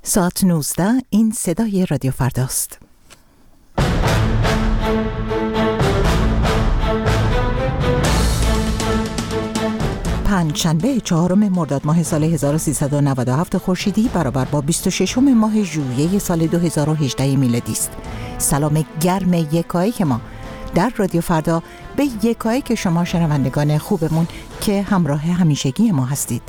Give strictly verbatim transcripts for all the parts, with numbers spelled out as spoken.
ساعت نوزده، این صدای رادیو فرداست. پنجشنبه چهارم مرداد ماه سال هزار و سیصد و نود و هفت خورشیدی برابر با بیست و ششم ماه ژوئیه سال دو هزار و هجده میلادی است. سلام گرم یکایک ما در رادیو فردا به یکایک شما شنوندگان خوبمون که همراه همیشگی ما هستید.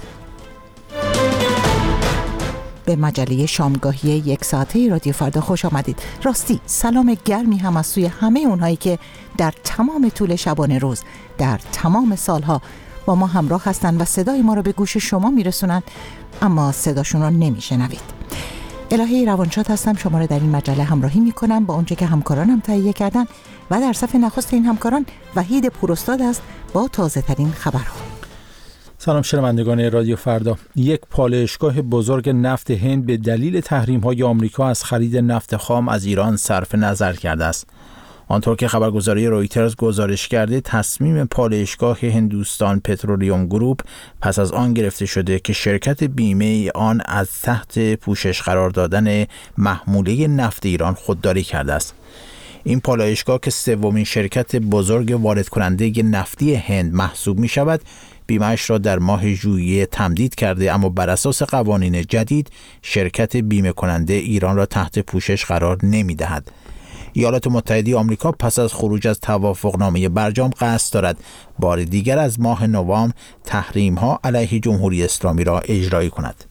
به مجله شامگاهی یک ساعته رادیو فردا خوش آمدید. راستی سلام گرمی هم از سوی همه اونهایی که در تمام طول شبانه روز در تمام سالها با ما همراه هستن و صدای ما رو به گوش شما میرسونن اما صداشون رو نمیشنوید. الهی روانشاد هستم، شما رو در این مجله همراهی میکنم با اونچه که همکارانم تهیه کردن و در صف نخست این همکاران وحید پوراستاد است با تازه ترین خبرها. سلام شنوندگان رادیو فردا. یک پالایشگاه بزرگ نفت هند به دلیل تحریم‌های آمریکا از خرید نفت خام از ایران صرف نظر کرده است. آنطور که خبرگزاری رویترز گزارش کرده، تصمیم پالایشگاه هندوستان پترولیوم گروپ پس از آن گرفته شده که شرکت بیمه آن از تحت پوشش قرار دادن محموله نفت ایران خودداری کرده است. این پالایشگاه که سومین شرکت بزرگ وارد کننده نفتی هند محسوب می شود، بیمه‌اش را در ماه ژوئیه تمدید کرده، اما بر اساس قوانین جدید شرکت بیمه کننده ایران را تحت پوشش قرار نمی دهد. ایالات متحده آمریکا پس از خروج از توافقنامه برجام قصد دارد بار دیگر از ماه نوامبر تحریم‌ها علیه جمهوری اسلامی را اجرایی کند.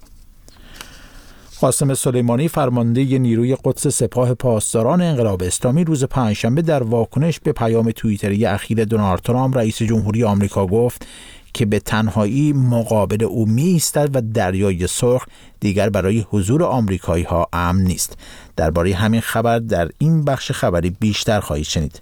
قاسم سلیمانی فرمانده نیروی قدس سپاه پاسداران انقلاب اسلامی روز پنجشنبه در واکنش به پیام توییتری اخیر دونالد ترامپ رئیس جمهوری آمریکا گفت که به تنهایی مقابل او می‌ایستد و دریای سرخ دیگر برای حضور آمریکایی‌ها امن نیست. درباره همین خبر در این بخش خبری بیشتر خواهید شنید.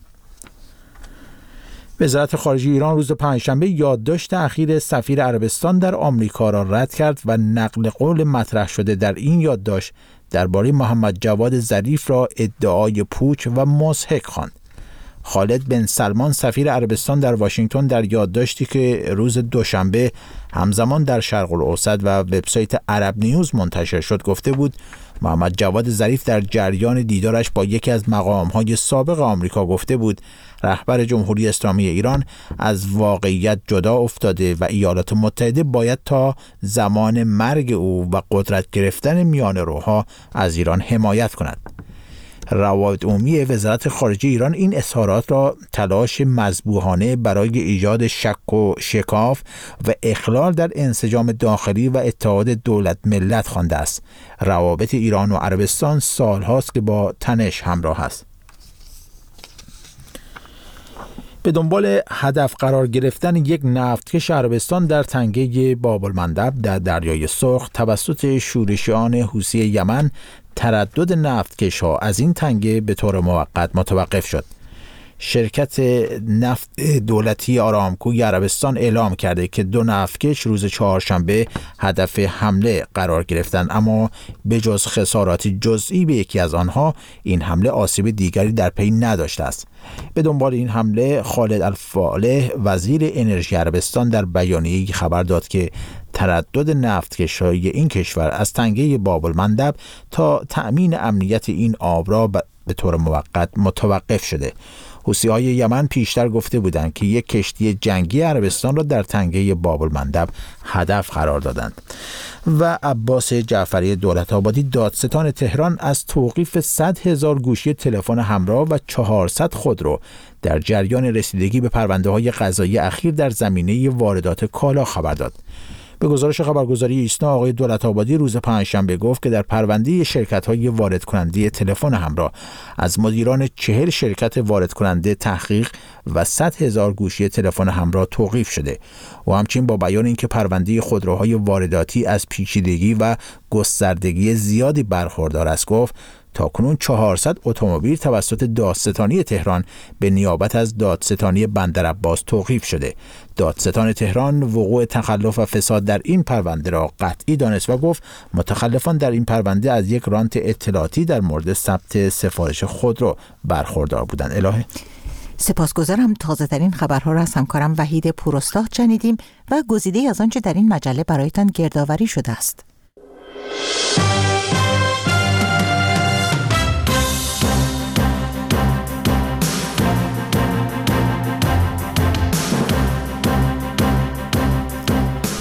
وزارت خارجه ایران روز پنجشنبه یادداشت اخیر سفیر عربستان در آمریکا را رد کرد و نقل قول مطرح شده در این یادداشت درباره محمد جواد ظریف را ادعای پوچ و مضحک خواند. خالد بن سلمان سفیر عربستان در واشنگتن در یادداشتی که روز دوشنبه همزمان در شرق الاوسط و وبسایت عرب نیوز منتشر شد گفته بود محمد جواد ظریف در جریان دیدارش با یکی از مقام‌های سابق آمریکا گفته بود رهبر جمهوری اسلامی ایران از واقعیت جدا افتاده و ایالات متحده باید تا زمان مرگ او و قدرت گرفتن میانه‌روها از ایران حمایت کند. روابط عمومی وزارت خارجه ایران این اظهارات را تلاش مذبوحانه برای ایجاد شک و شکاف و اخلال در انسجام داخلی و اتحاد دولت ملت خوانده است. روابط ایران و عربستان سالهاست که با تنش همراه است. به دنبال هدف قرار گرفتن یک نفتکش عربستان در تنگه باب المندب در دریای سرخ توسط شورشیان حوثی یمن، تردد نفتکش‌ها از این تنگه به طور موقت متوقف شد. شرکت نفت دولتی آرامکوی عربستان اعلام کرده که دو نفتکش روز چهارشنبه هدف حمله قرار گرفتند، اما به جز خساراتی جزئی به یکی از آنها این حمله آسیب دیگری در پی نداشته است. به دنبال این حمله خالد الفالح وزیر انرژی عربستان در بیانیه‌ای خبر داد که تردد نفتکش‌های این کشور از تنگه باب المندب تا تأمین امنیت این آب را به طور موقت متوقف شده. حوثی‌های یمن پیشتر گفته بودند که یک کشتی جنگی عربستان را در تنگه باب المندب هدف قرار دادند. و عباس جعفری دولت‌آبادی دادستان تهران از توقیف صد هزار گوشی تلفن همراه و چهارصد خودرو در جریان رسیدگی به پرونده‌های قضایی اخیر در زمینه واردات کالا خبر داد. به گزارش خبرگزاری ایسنا آقای دولت‌آبادی روز پنجشنبه گفت که در پرونده شرکت‌های وارد کننده تلفن همراه از مدیران چهل شرکت وارد کننده تحقیق و صد هزار گوشی تلفن همراه توقیف شده و همچنین با بیان اینکه پرونده خودروهای وارداتی از پیچیدگی و گستردگی زیادی برخوردار است گفت تاکنون چهارصد اتومبیل توسط دادستانی تهران به نیابت از دادستانی بندرعباس توقیف شده. دادستان تهران وقوع تخلف و فساد در این پرونده را قطعی دانست و گفت متخلفان در این پرونده از یک رانت اطلاعاتی در مورد ثبت سفارش خودرو برخوردار بودند. الهه سپاسگزارم. تازه ترین خبرها را از همکارم وحید پوراستاد شنیدیم و گزیده از آنچه در این مجله برایتان گردآوری شده است.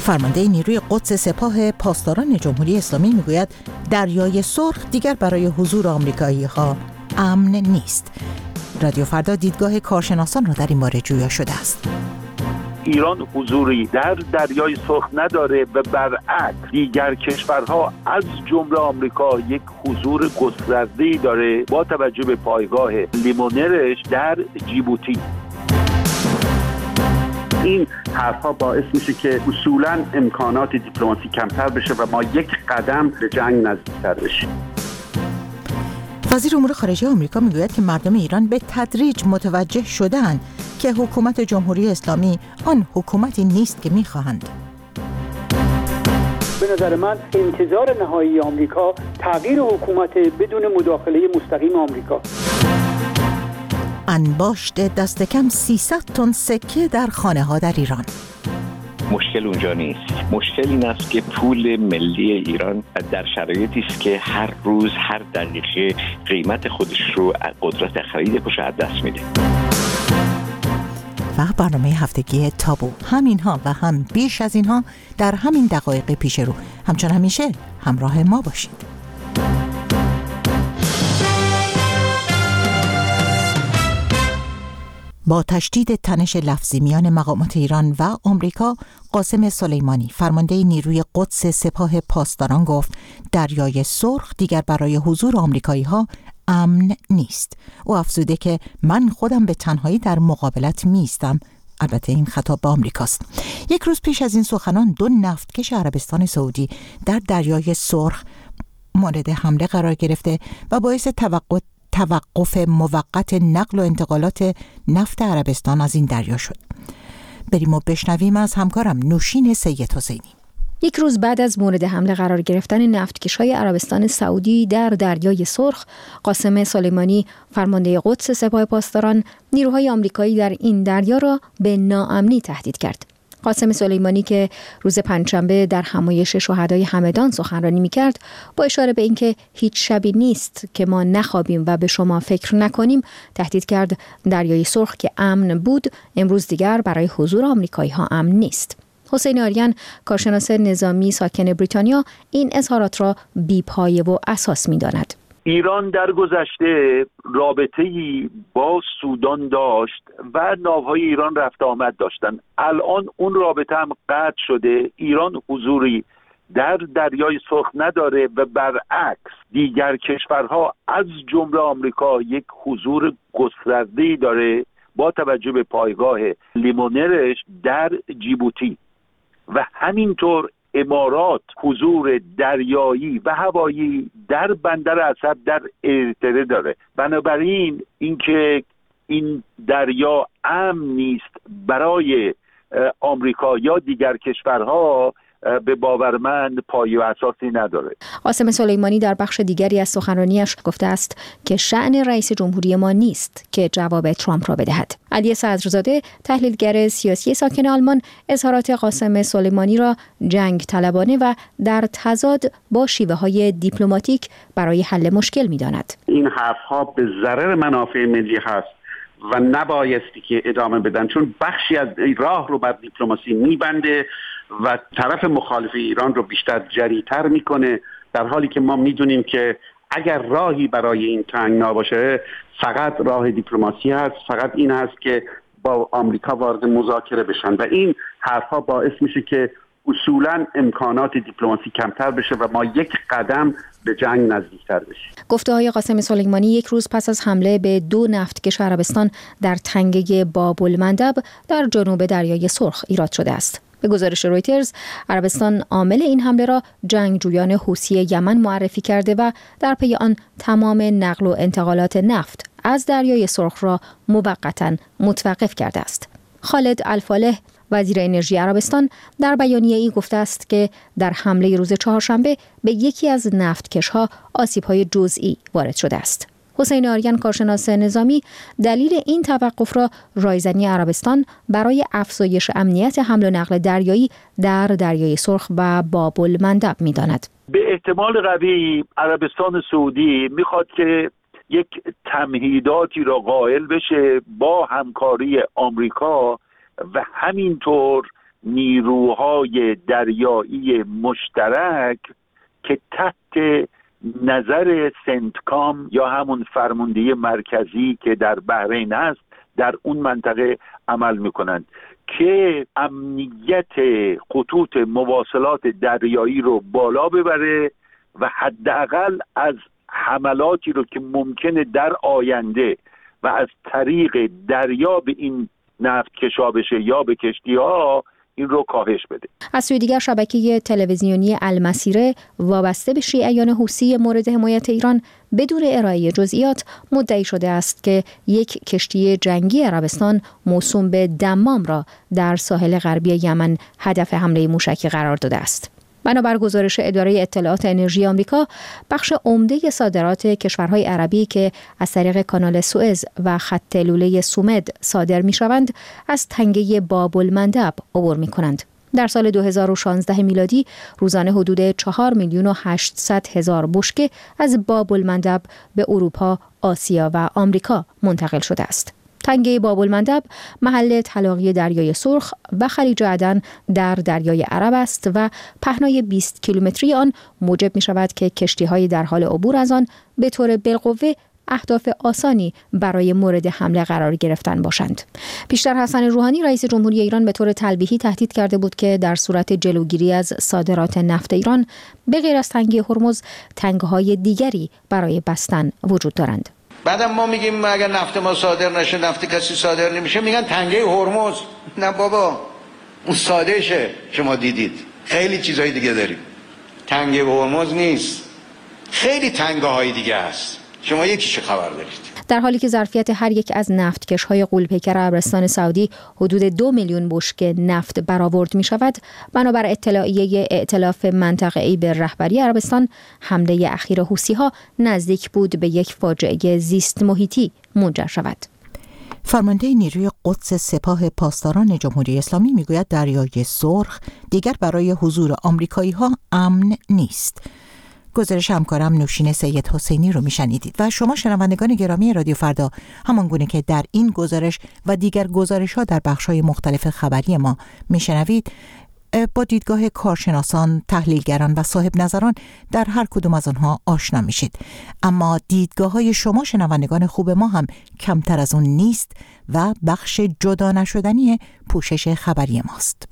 فرمانده نیروی قدس سپاه پاسداران جمهوری اسلامی میگوید دریای سرخ دیگر برای حضور آمریکایی‌ها امن نیست. رادیو فردا دیدگاه کارشناسان را در این باره جویا شده است. ایران حضوری در دریای سرخ نداره و برعکس دیگر کشورها از جمله آمریکا یک حضور گسترده‌ای داره با توجه به پایگاه لیمونرش در جیبوتی. این حرفا باعث میشه که اصولاً امکانات دیپلماسی کمتر بشه و ما یک قدم به جنگ نزدیکتر بشیم. وزیر امور خارجه آمریکا میگوید که مردم ایران به تدریج متوجه شدند که حکومت جمهوری اسلامی آن حکومتی نیست که میخواهند. به نظر من انتظار نهایی آمریکا تغییر حکومت بدون مداخله مستقیم آمریکا. انباشت دست کم سیصد تن سکه در خانه ها در ایران. مشکل اونجا نیست. مشکل این است که پول ملی ایران در شرایطی است که هر روز هر دقیقه قیمت خودش رو قدرت خریدش از دست میده. و برنامه هفتگی تابو همینها و هم بیش از اینها در همین دقایق پیش رو. همچون همیشه همراه ما باشید. با تشدید تنش لفظی میان مقامات ایران و آمریکا، قاسم سلیمانی فرمانده نیروی قدس سپاه پاسداران گفت دریای سرخ دیگر برای حضور آمریکایی‌ها امن نیست. او افزوده که من خودم به تنهایی در مقابلت میستم. البته این خطاب به آمریکاست. یک روز پیش از این سخنان دو نفتکش عربستان سعودی در دریای سرخ مورد حمله قرار گرفته و باعث توقع توقف موقت نقل و انتقالات نفت عربستان از این دریا شد. بریم و بشنویم از همکارم نوشین سید حسینی. یک روز بعد از مورد حمله قرار گرفتن نفتکش‌های عربستان سعودی در دریای سرخ، قاسم سلیمانی فرمانده قدس سپاه پاسداران نیروهای آمریکایی در این دریا را به ناامنی تهدید کرد. قاسم سلیمانی که روز پنجشنبه در همایش شهدای همدان سخنرانی می‌کرد، با اشاره به اینکه هیچ شبی نیست که ما نخوابیم و به شما فکر نکنیم، تهدید کرد دریای سرخ که امن بود، امروز دیگر برای حضور آمریکایی‌ها امن نیست. حسین آریان کارشناس نظامی ساکن بریتانیا این اظهارات را بی‌پایه و اساس می‌داند. ایران در گذشته رابطه‌ای با سودان داشت و ناوهای ایران رفت آمد داشتن. الان اون رابطه هم قطع شده. ایران حضوری در دریای سرخ نداره و برعکس دیگر کشورها از جمله آمریکا یک حضور گسترده‌ای داره با توجه به پایگاه لیمونرش در جیبوتی و همینطور امارات حضور دریایی و هوایی در بندر اسد در اریتره داره. بنابراین اینکه این دریا امن نیست برای آمریکا یا دیگر کشورها به باور من پایه و اساسی نداره. قاسم سلیمانی در بخش دیگری از سخنرانیش گفته است که شأن رئیس جمهوری ما نیست که جواب ترامپ را بدهد. علی صدرزاده تحلیلگر سیاسی ساکن آلمان اظهارات قاسم سلیمانی را جنگ طلبانه و در تضاد با شیوه های دیپلماتیک برای حل مشکل می‌داند. این حرف‌ها به ضرر منافع ملی هست و نبایستی که ادامه بدن، چون بخشی از راه رو بر دیپلماسی میبنده و طرف مخالف ایران رو بیشتر جری‌تر میکنه، در حالی که ما میدونیم که اگر راهی برای این تنگنا باشه فقط راه دیپلماسی هست، فقط این هست که با آمریکا وارد مذاکره بشن و این حرفا باعث میشه که اصولاً امکانات دیپلماسی کمتر بشه و ما یک قدم به جنگ نزدیکتر بشیم. گفته‌های قاسم سلیمانی یک روز پس از حمله به دو نفتکش عربستان در تنگه باب المندب در جنوب دریای سرخ ایراد شده است. به گزارش رویترز، عربستان عامل این حمله را جنگجویان حوثی یمن معرفی کرده و در پی آن تمام نقل و انتقالات نفت از دریای سرخ را موقتاً متوقف کرده است. خالد الفالح وزیر انرژی عربستان در بیانیه‌ای گفته است که در حمله روز چهارشنبه به یکی از نفتکش‌ها آسیب‌های جزئی وارد شده است. حسین آریان کارشناس نظامی دلیل این توقف را رایزنی عربستان برای افزایش امنیت حمل و نقل دریایی در دریای سرخ و باب المندب می‌داند. به احتمال قوی عربستان سعودی می‌خواد که یک تمهیداتی را قائل بشه با همکاری آمریکا و همینطور نیروهای دریایی مشترک که تحت نظر سنتکام یا همون فرماندهی مرکزی که در بحرین هست در اون منطقه عمل میکنند که امنیت خطوط مواصلات دریایی رو بالا ببره و حداقل از حملاتی رو که ممکنه در آینده و از طریق دریا به این نفت کشا بشه یا به کشتی ها این رو کاهش بده. از سوی دیگر شبکه تلویزیونی المسیره وابسته به شیعیان حوثی مورد حمایت ایران بدون ارائه جزئیات مدعی شده است که یک کشتی جنگی عربستان موسوم به دمام را در ساحل غربی یمن هدف حمله موشکی قرار داده است. بنابر گزارش اداره اطلاعات انرژی آمریکا، بخش عمده صادرات کشورهای عربی که از طریق کانال سوئز و خط لوله سومد صادر می‌شوند، از تنگه باب المندب عبور می‌کنند. در سال دو هزار و شانزده میلادی روزانه حدود چهار میلیون و هشتصد هزار بشکه از باب المندب به اروپا، آسیا و آمریکا منتقل شده است. تنگه باب المندب محل تلاقی دریای سرخ و خلیج عدن در دریای عرب است و پهنای بیست کیلومتری آن موجب می شود که کشتی‌های در حال عبور از آن به طور بالقوه اهداف آسانی برای مورد حمله قرار گرفتن باشند. پیشتر حسن روحانی رئیس جمهوری ایران به طور تلویحی تهدید کرده بود که در صورت جلوگیری از صادرات نفت ایران به غیر از تنگه هرمز تنگه‌های دیگری برای بستن وجود دارند. بعدم ما میگیم اگر نفت ما صادر نشه، نفت کسی صادر نمیشه، میگن تنگه هرمز. نه بابا، اون ساده شه. شما دیدید خیلی چیزهای دیگه داریم، تنگه هرمز نیست، خیلی تنگه های دیگه هست. شما یکیش خبر دارید. در حالی که ظرفیت هر یک از نفتکش‌های غول‌پیکر عربستان سعودی حدود دو میلیون بشکه نفت برآورد می شود، بنابر اطلاعیه ائتلاف منطقه‌ای به رهبری عربستان، حمله اخیر حوثی‌ها نزدیک بود به یک فاجعه زیست محیطی منجر شود. فرمانده نیروی قدس سپاه پاسداران جمهوری اسلامی میگوید دریای سرخ دیگر برای حضور آمریکایی‌ها امن نیست. گزارش همکارم نوشین سید حسینی رو میشنیدید و شما شنوندگان گرامی رادیو فردا همان گونه که در این گزارش و دیگر گزارش ها در بخش های مختلف خبری ما میشنوید با دیدگاه کارشناسان، تحلیلگران و صاحب نظران در هر کدوم از آنها آشنا میشید. اما دیدگاه های شما شنوندگان خوب ما هم کمتر از اون نیست و بخش جدا نشدنی پوشش خبری ماست.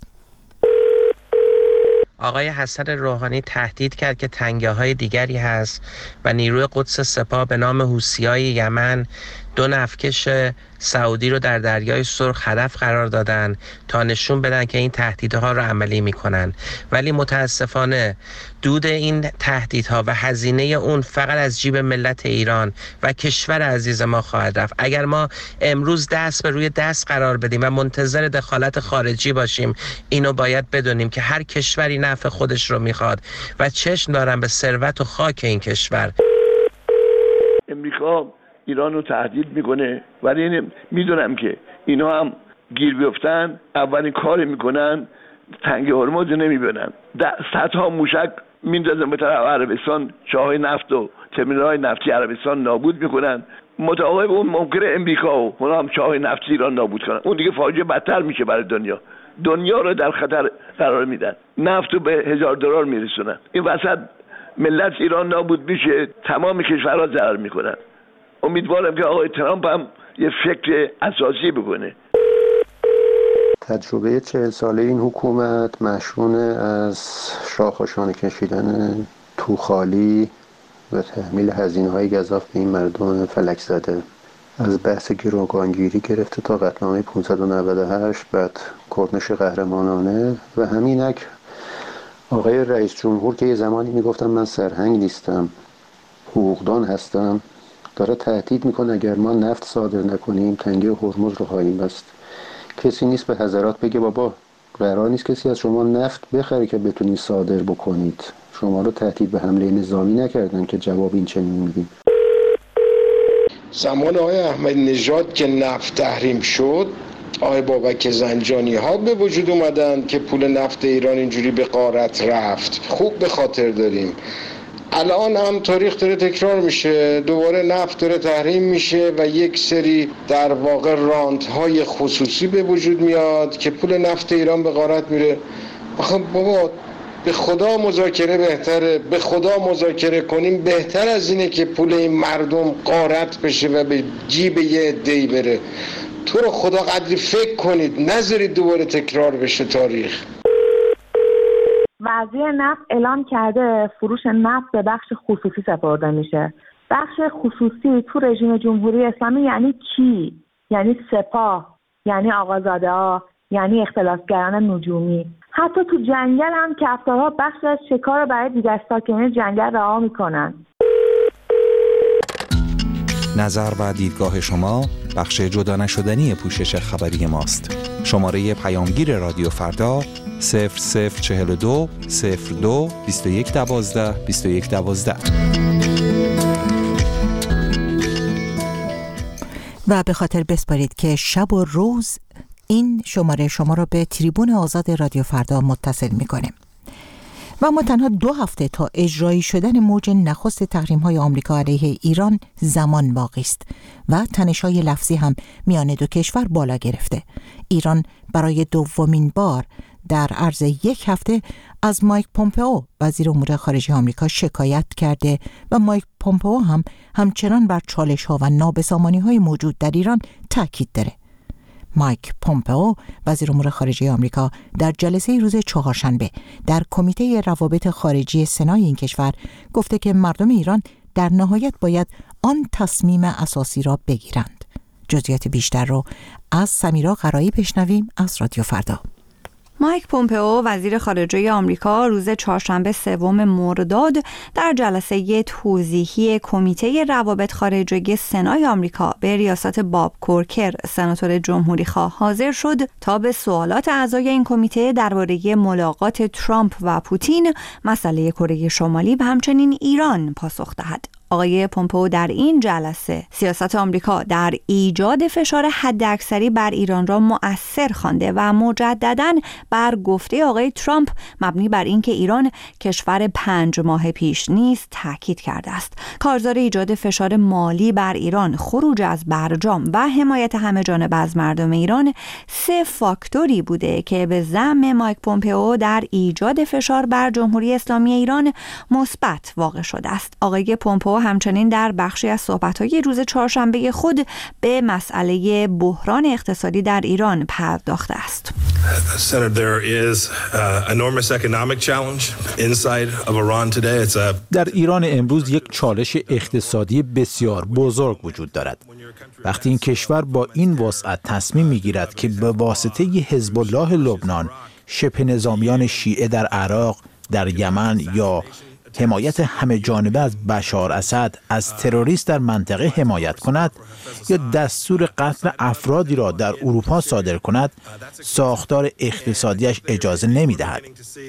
آقای حسن روحانی تهدید کرد که تنگه های دیگری هست و نیروی قدس سپاه به نام حوثیای یمن دو نفتکش سعودی رو در دریای سرخ هدف قرار دادن تا نشون بدن که این تهدیدها رو عملی میکنن، ولی متاسفانه دود این تهدیدها و هزینه اون فقط از جیب ملت ایران و کشور عزیز ما خواهد رفت. اگر ما امروز دست به روی دست قرار بدیم و منتظر دخالت خارجی باشیم، اینو باید بدونیم که هر کشوری نفع خودش رو میخواد و چشم دارن به ثروت و خاک این کشور. امریکا ایران رو تهدید میکنه، ولی میدونم که اینا هم گیر بیفتن اولین کار میکنن تنگه هرمز نمیبینن، صدها موشک میندازن به طرف عربستان، چاهای نفت و ترمینال‌های نفتی عربستان نابود میکنن. متعاقب اون ممکنه امریکا و اونا هم چاهای نفتی ایران نابود کنن. اون دیگه فاجعه بدتر میشه برای دنیا. دنیا رو در خطر قرار میدن، نفت رو به هزار دلار میرسونن. این وسط ملت ایران نابود میشه، تمام کشورها ضرر میکنن. امیدوارم که آقای ترامپ هم یه فکر اساسی بکنه. تجربه چهل ساله این حکومت مشمول از شاخوشانه کشیدن توخالی و تحمیل هزینه‌های گزاف به این مردم فلک زده، از بحث گروگانگیری گرفته تا قطعنامه پانصد و نود و هشت، بعد کرنش قهرمانانه و همینک آقای رئیس جمهور که یه زمانی میگفتم من سرهنگ نیستم، حقوقدان هستم، داره تهدید میکنه اگر ما نفت صادر نکنیم تنگه هرمز رو خواهیم بست. کسی نیست به حضرات بگه بابا قرار نیست کسی از شما نفت بخره که بتونید صادر بکنید. شما رو تهدید به حمله نظامی نکردن که جواب این چنین میدیم. زمان آقای احمدی نژاد که نفت تحریم شد، آقای بابک زنجانی ها به وجود اومدن که پول نفت ایران اینجوری به غارت رفت. خوب به خاطر داریم الان هم تاریخ داره تکرار میشه، دوباره نفت داره تحریم میشه و یک سری در واقع راندهای خصوصی به وجود میاد که پول نفت ایران به غارت میره. آخه بابا به خدا مذاکره بهتره، به خدا مذاکره کنیم بهتر از اینه که پول این مردم غارت بشه و به جیب یه عده‌ای بره. تو رو خدا قدری فکر کنید، نذارید دوباره تکرار بشه تاریخ. وزیر نفت اعلام کرده فروش نفت به بخش خصوصی سپرده میشه. بخش خصوصی تو رژیم جمهوری اسلامی یعنی کی؟ یعنی سپاه، یعنی آقازاده‌ها، یعنی اختلاسگران نجومی. حتی تو جنگل هم کفتارها بخش از شکار رو برای دیگر ساکنین جنگل رها میکنن. نظر و دیدگاه شما بخش جدا نشدنی پوشش خبری ماست. شماره پیامگیر رادیو فردا صفر صفر چهل و دو صفر دو بیست و یک دوازده بیست و یک دوازده. و به خاطر بسپارید که شب و روز این شماره شما را به تریبون آزاد رادیو فردا متصل میکنه. و ما تنها دو هفته تا اجرایی شدن موج نخست تحریم‌های آمریکا علیه ایران زمان باقی است و تنش‌های لفظی هم میان دو کشور بالا گرفته. ایران برای دومین بار در عرض یک هفته از مایک پومپئو وزیر امور خارجه آمریکا شکایت کرده و مایک پومپئو هم همچنان بر چالش‌ها و نابسامانی‌های موجود در ایران تاکید داره. مایک پومپئو وزیر امور خارجه آمریکا در جلسه روز چهارشنبه در کمیته روابط خارجی سنای این کشور گفته که مردم ایران در نهایت باید آن تصمیم اساسی را بگیرند. جزئیات بیشتر رو از سمیرا قرایی بشنویم از رادیو فردا. مایک پومپئو وزیر خارجه آمریکا روز چهارشنبه سوم مرداد در جلسه توضیحی کمیته روابط خارجی سنای آمریکا به ریاست باب کورکر سناتور جمهوری‌خواه حاضر شد تا به سوالات اعضای این کمیته درباره ملاقات ترامپ و پوتین، مسئله کره شمالی و همچنین ایران پاسخ دهد. آقای پومپئو در این جلسه سیاست آمریکا در ایجاد فشار حداکثری بر ایران را مؤثر خوانده و مجدداً بر گفته آقای ترامپ مبنی بر اینکه ایران کشور پنج ماه پیش نیست تاکید کرده است. کارزار ایجاد فشار مالی بر ایران، خروج از برجام و حمایت همه‌جانبه از مردم ایران سه فاکتوری بوده که به زعم مایک پومپئو در ایجاد فشار بر جمهوری اسلامی ایران مثبت واقع شده است. آقای پومپئو همچنین در بخشی از صحبت‌های روز چهارشنبه خود به مسئله بحران اقتصادی در ایران پرداخته است. در ایران امروز یک چالش اقتصادی بسیار بزرگ وجود دارد. وقتی این کشور با این وسعت تصمیم می‌گیرد که به واسطه حزب الله لبنان، شبه نظامیان شیعه در عراق، در یمن یا حمایت همه جانبه از بشار اسد از تروریست در منطقه حمایت کند یا دستور قتل افرادی را در اروپا صادر کند، ساختار اقتصادیش اجازه نمی‌دهد.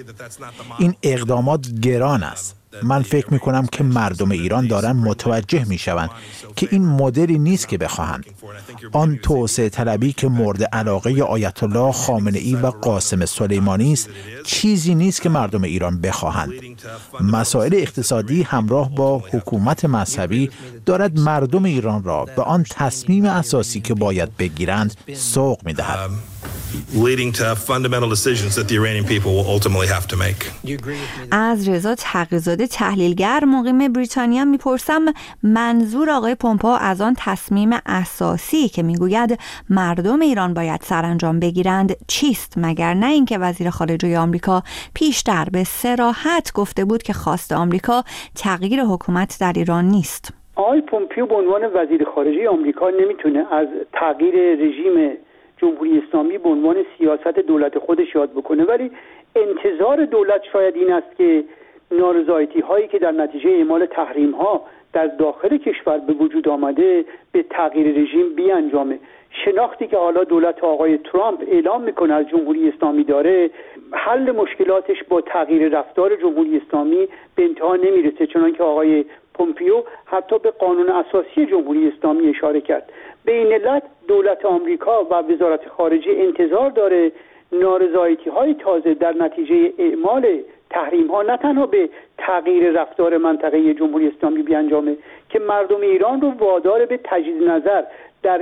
این اقدامات گران است. من فکر می‌کنم که مردم ایران دارن متوجه می‌شوند که این مدلی نیست که بخواهند. آن توسعه طلبی که مورد علاقه آیت الله خامنه‌ای و قاسم سلیمانی است، چیزی نیست که مردم ایران بخواهند. مسائل اقتصادی همراه با حکومت مذهبی دارد مردم ایران را به آن تصمیم اساسی که باید بگیرند سوق می‌دهد. leading to fundamental decisions that the Iranian people will ultimately have to make. از رضا تقی‌زاده تحلیلگر مقیم بریتانیا میپرسم منظور آقای پومپئو از آن تصمیم اساسی که میگوید مردم ایران باید سرانجام بگیرند چیست، مگر نه اینکه وزیر خارجه آمریکا پیشتر به صراحت گفته بود که خواست آمریکا تغییر حکومت در ایران نیست. آقای پومپئو به عنوان وزیر خارجه آمریکا نمیتونه از تغییر رژیم جمهوری اسلامی به عنوان سیاست دولت خودش یاد بکنه، ولی انتظار دولت شاید این است که نارضایتی هایی که در نتیجه اعمال تحریم ها در داخل کشور به وجود آمده به تغییر رژیم بیانجامه. شناختی که حالا دولت آقای ترامپ اعلام میکنه از جمهوری اسلامی داره، حل مشکلاتش با تغییر رفتار جمهوری اسلامی به انتها نمیرسه، چنانکه آقای پومپئو حتی به قانون اساسی جمهوری اسلامی اشاره کرد. به این علت دولت آمریکا و وزارت خارجه انتظار داره نارضایتی های تازه در نتیجه اعمال تحریم ها نه تنها به تغییر رفتار منطقه جمهوری اسلامی بیانجامه که مردم ایران رو وادار به تجدید نظر در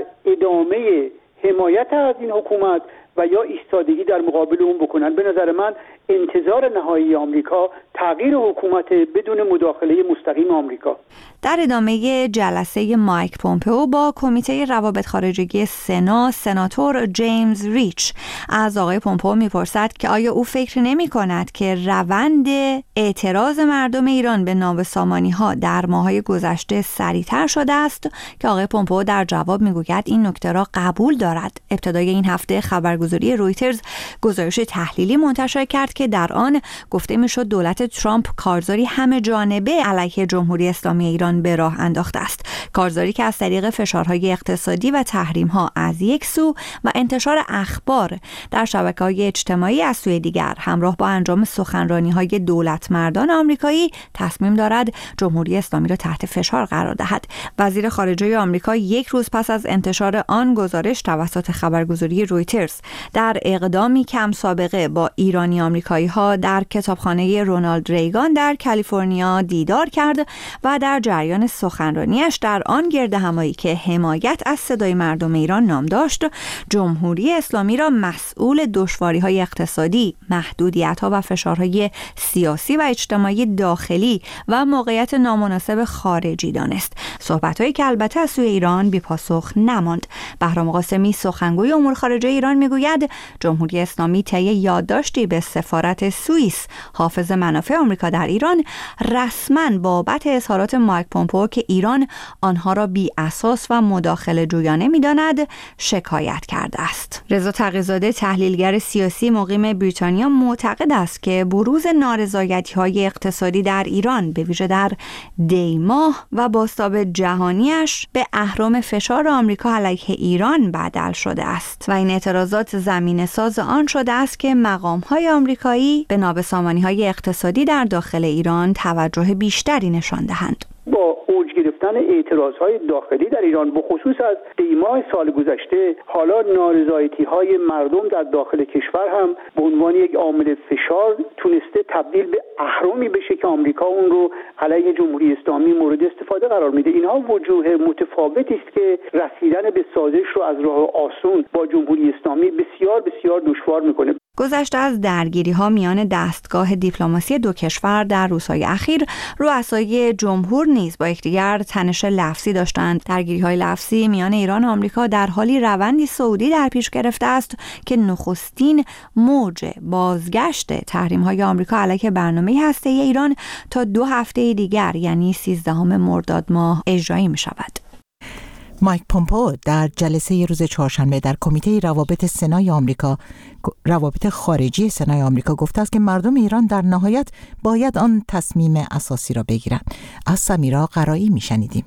ادامه حمایت از این حکومت و یا ایستادگی در مقابل اون بکنن. به نظر من انتظار نهایی آمریکا تغییر حکومت بدون مداخله مستقیم آمریکا. در ادامه جلسه مایک پومپئو با کمیته روابط خارجه سنا، سناتور جیمز ریچ از آقای پومپئو میپرسد که آیا او فکر نمی کند که روند اعتراض مردم ایران به نابسامانی ها در ماه‌های گذشته سریعتر شده است، که آقای پومپئو در جواب میگوید این نکته را قبول دارد. ابتدای این هفته خبرگزاری رویترز گزارش تحلیلی منتشر کرد که در آن گفته میشد دولت ترامپ کارزاری همه جانبه علیه جمهوری اسلامی ایران به راه انداخته است. کارزاری که از طریق فشارهای اقتصادی و تحریم‌ها از یک سو و انتشار اخبار در شبکه‌های اجتماعی از سوی دیگر همراه با انجام سخنرانی‌های دولتمردان آمریکایی تصمیم دارد جمهوری اسلامی را تحت فشار قرار دهد. وزیر خارجه آمریکا یک روز پس از انتشار آن گزارش توسط خبرگزاری رویترز در اقدامی کم سابقه با ایرانی آمریکایی ها در کتابخانه رونالد ریگان در کالیفرنیا دیدار کرد و در جریان سخنرانیش در آن گردهمایی که حمایت از صدای مردم ایران نام داشت، جمهوری اسلامی را مسئول دشواری‌های اقتصادی، محدودیت‌ها و فشارهای سیاسی و اجتماعی داخلی و موقعیت نامناسب خارجی دانست. صحبت‌هایی که البته از سوی ایران بی پاسخ نماند. بهرام قاسمی سخنگوی امور خارجه ایران میگوید جمهوری اسلامی طی یادداشتی به سفارت سوئیس حافظ منافع آمریکا در ایران رسما بابت اظهارات مایک پومپئو که ایران آنها را بی اساس و مداخله جویانه می‌داند شکایت کرده است. رضا تقی‌زاده تحلیلگر سیاسی مقیم بریتانیا معتقد است که بروز نارضایتی‌های اقتصادی در ایران به ویژه در دی ماه و بازتاب جهانیش به اهرم فشار آمریکا علیه ایران بدل شده است و این اعتراضات زمینه ساز آن شده است که مقام‌های آمریکایی به نابسامانی‌های اقتصادی در داخل ایران توجه بیشتری نشان دهند. با اوج گرفتن اعتراضهای داخلی در ایران به خصوص از دیماه سال گذشته، حالا نارضایتی‌های مردم در داخل کشور هم به عنوان یک عامل فشار تونسته تبدیل به اهرمی بشه که آمریکا اون رو علیه جمهوری اسلامی مورد استفاده قرار میده. اینها وجوه متفاوتی است که رسیدن به سازش رو از راه آسون با جمهوری اسلامی بسیار بسیار دشوار میکنه. گذشته از درگیری‌ها میان دستگاه دیپلماسی دو کشور در روزهای اخیر، رؤسای جمهور نیز با یکدیگر تنش لفظی داشتند. درگیری‌های لفظی میان ایران و آمریکا در حالی روندی صعودی در پیش گرفته است که نخستین موج بازگشت تحریم‌های آمریکا علیه برنامه هسته‌ای ایران تا دو هفته دیگر یعنی سیزدهم مرداد ماه اجرایی می‌شود. مایک پومپئو در جلسه روز چهارشنبه در کمیته روابط سنای آمریکا روابط خارجی سنای آمریکا گفته است که مردم ایران در نهایت باید آن تصمیم اساسی را بگیرند. از سمیرا قرایی میشنیدیم.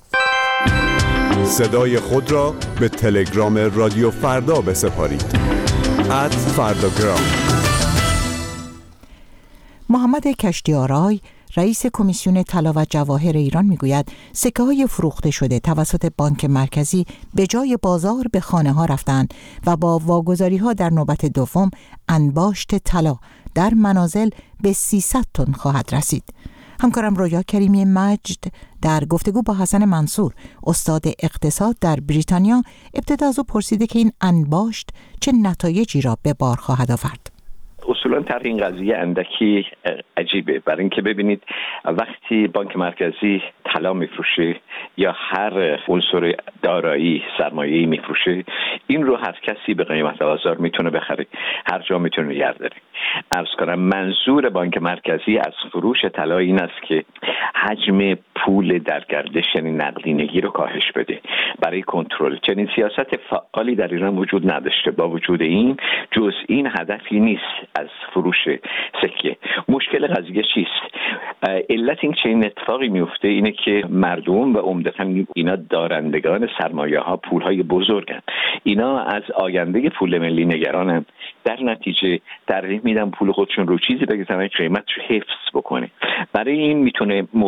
صدای خود را به تلگرام رادیو فردا بسپارید. ات فرداگرام. محمد کشتیارای رئیس کمیسیون طلا و جواهر ایران میگوید سکه‌های فروخته شده توسط بانک مرکزی به جای بازار به خانه‌ها رفتند و با واگذاری‌ها در نوبت دوم انباشت طلا در منازل به سیصد تن خواهد رسید. همکارم رویا کریمی مجد در گفتگو با حسن منصور استاد اقتصاد در بریتانیا ابتدا از او پرسیده که این انباشت چه نتایجی را به بار خواهد آورد. اصولا طرح این قضیه اندکی عجیبه، برای اینکه ببینید وقتی بانک مرکزی طلا میفروشه یا هر عنصر دارایی سرمایه‌ای میفروشه، این رو هر کسی به قیمت بازار میتونه بخره، هر جا میتونه نگه داره. عرض کنم منظور بانک مرکزی از فروش طلا این است که حجم پول در گردش یعنی نقدینگی رو کاهش بده برای کنترل. چنین سیاست فعالی در ایران وجود نداشته. با وجود این جز این هدفی نیست از فروش سکه. مشکل قضیه چیست؟ علت این چنین اتفاقی میفته اینه که مردم و عمدتاً اینا دارندگان سرمایه ها پول های بزرگن، اینا از آینده پول ملی نگرانن، در نتیجه ترجیح میدن پول خودشون رو چیزی بگذارن قیمت رو حفظ بکنه. برای این میتونه موضوع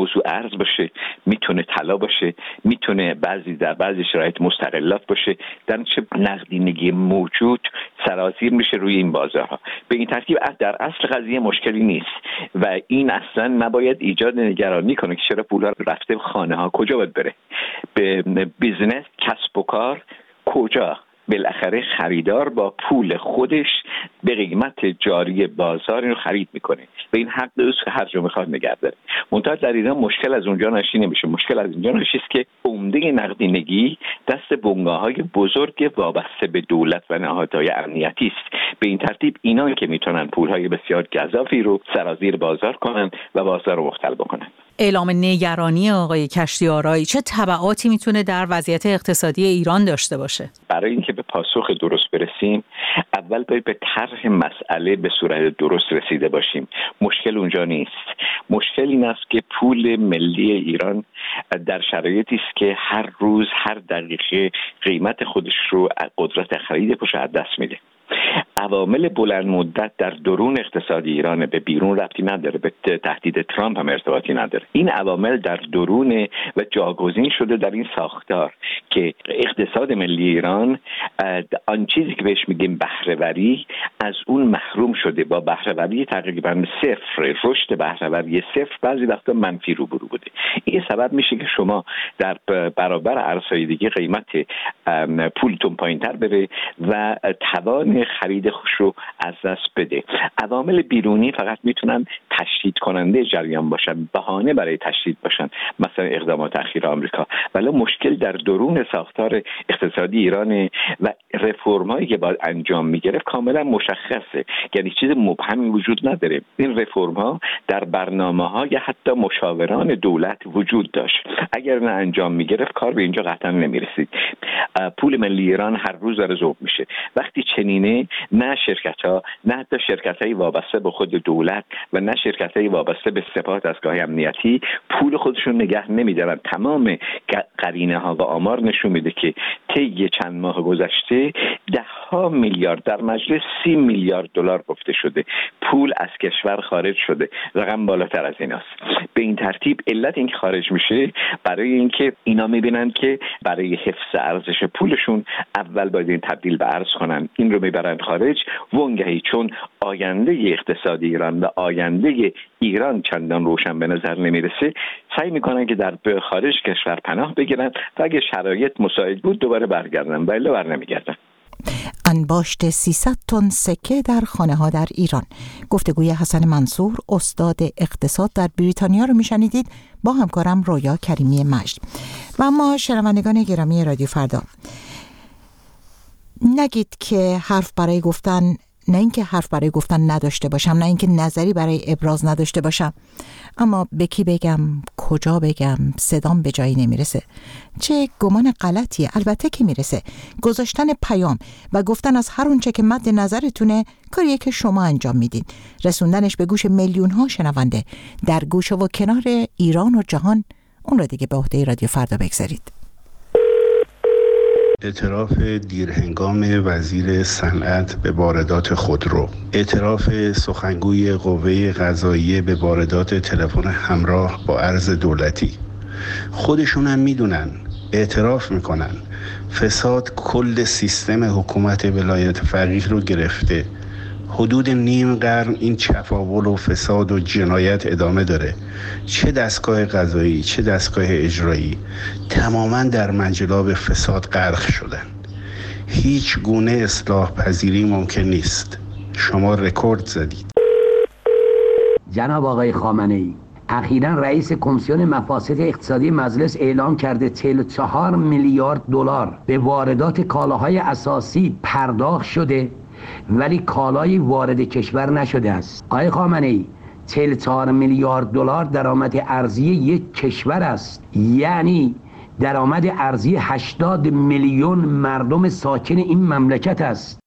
موضوع ارز باشه، میتونه طلا باشه، میتونه بعضی در بعضی شرایط مستقلات باشه. در چه نقدینگی موجود سرازیر میشه روی این بازارها. به این ترتیب در اصل قضیه مشکلی نیست و این اصلا نباید ایجاد نگرانی کنه که چرا پول‌ها رفته خانه ها، کجا باید بره؟ به بیزنس، کسب و کار کجا؟ بالاخره خریدار با پول خودش به قیمت جاری بازار رو خرید میکنه و این حق داره هر جا میخواد نگه داره. منتها در ایران مشکل از اونجا ناشی نمیشه. مشکل از اینجا ناشی است که عمده نقدینگی دست بنگاه‌های بزرگ وابسته به دولت و نهادهای امنیتی است. به این ترتیب اینا که میتونن پولهای بسیار گزافی رو سرازیر بازار کنن و بازار رو مختل بکنن. اعلام نگرانی آقای کشتیارایی چه تبعاتی میتونه در وضعیت اقتصادی ایران داشته باشه؟ برای اینکه به پاسخ درست برسیم اول باید به طرح مسئله به صورت درست رسیده باشیم. مشکل اونجا نیست. مشکل این است که پول ملی ایران در شرایطی است که هر روز هر دقیقه قیمت خودش رو از قدرت خریدش از دست میده. عوامل بلند مدت در درون اقتصاد ایران به بیرون ربطی نداره، به تهدید ترامپ هم ارتباطی نداره. این عوامل در درون و جاگزین شده در این ساختار که اقتصاد ملی ایران آن چیزی که بهش میگیم بهره‌وری از اون محروم شده. با بهره‌وری تقریبا صفر، رشد بهره‌وری صفر، بعضی وقتا منفی روبرو بوده. این سبب میشه که شما در برابر ارزهای دیگه قیمت پولتون پایین‌تر بره و توان خرید خوش رو از دست بده. عوامل بیرونی فقط میتونن تشدید کننده جریان باشن، بهانه برای تشدید باشن، مثلا اقدامات اخیر آمریکا. ولی مشکل در درون ساختار اقتصادی ایران و رفرمایی که باید انجام میگرفت کاملا مشخصه، یعنی چیز مبهمی وجود نداره. این رفرم‌ها در برنامه‌های حتی مشاوران دولت وجود داشت. اگر نه انجام میگرفت کار به اینجا قطعا نمیرسید. پول ملی ایران هر روز داره ذوب میشه. وقتی چنینه نه شرکت‌ها، نه حتی شرکت‌های وابسته به خود دولت و نه شرکت‌های وابسته به سپاه دستگاه امنیتی پول خودشون نگه نمی‌دارن. تمام قرینه‌ها و آمار نشون میده که طی چند ماه گذشته ده ها میلیارد در مجلس سی میلیارد دلار گفته شده پول از کشور خارج شده. رقم بالاتر از ایناست. به این ترتیب علت این که خارج میشه برای اینکه اینا میبینن که برای حفظ ارزش پولشون اول باید این تبدیل به ارز کنن، این رو میبرن خارج. وانگهی چون آینده اقتصادی ایران و آینده ایران چندان روشن به نظر نمیرسه، سعی میکنن که در خارج کشور پناه بگیرن و اگه شرایط مساعد بود دوباره برگردن، ولی بر نمیگردن. انباشت سیصد تن سکه در خانه ها در ایران. گفتگوی حسن منصور، استاد اقتصاد در بریتانیا رو میشنیدید با همکارم رویا کریمی مجد. و اما شنوندگان گرامی رادیو فردا، نگید که حرف برای گفتن، نه اینکه حرف برای گفتن نداشته باشم، نه اینکه نظری برای ابراز نداشته باشم، اما به کی بگم، کجا بگم، صدام به جایی نمیرسه. چه گمان غلطیه. البته که میرسه. گذاشتن پیام و گفتن از هر اون چه که مد نظرتونه کاریه که شما انجام میدین. رسوندنش به گوش میلیون ها شنونده در گوشه و کنار ایران و جهان، اون رو دیگه به عهده رادیو فردا بگذارید. اعتراف دیرهنگام وزیر صنعت به واردات خودرو، اعتراف سخنگوی قوه قضاییه به واردات تلفن همراه با ارز دولتی. خودشون هم میدونن، اعتراف میکنن فساد کل سیستم حکومت ولایت فقیه رو گرفته. حدود نیم قرن این چپاول و فساد و جنایت ادامه داره. چه دستگاه قضایی چه دستگاه اجرایی تماما در منجلاب فساد غرق شدن. هیچ گونه اصلاح پذیری ممکن نیست. شما رکورد زدید. جناب آقای خامنه‌ای، اخیراً رئیس کمیسیون مفاسد اقتصادی مجلس اعلام کرده چهل و چهار میلیارد دلار به واردات کالاهای اساسی پرداخت شده ولی کالای وارد کشور نشده است. آقای خامنه‌ای، چهل و چهار میلیارد دلار درآمد ارزی یک کشور است، یعنی درآمد ارزی هشتاد میلیون مردم ساکن این مملکت است.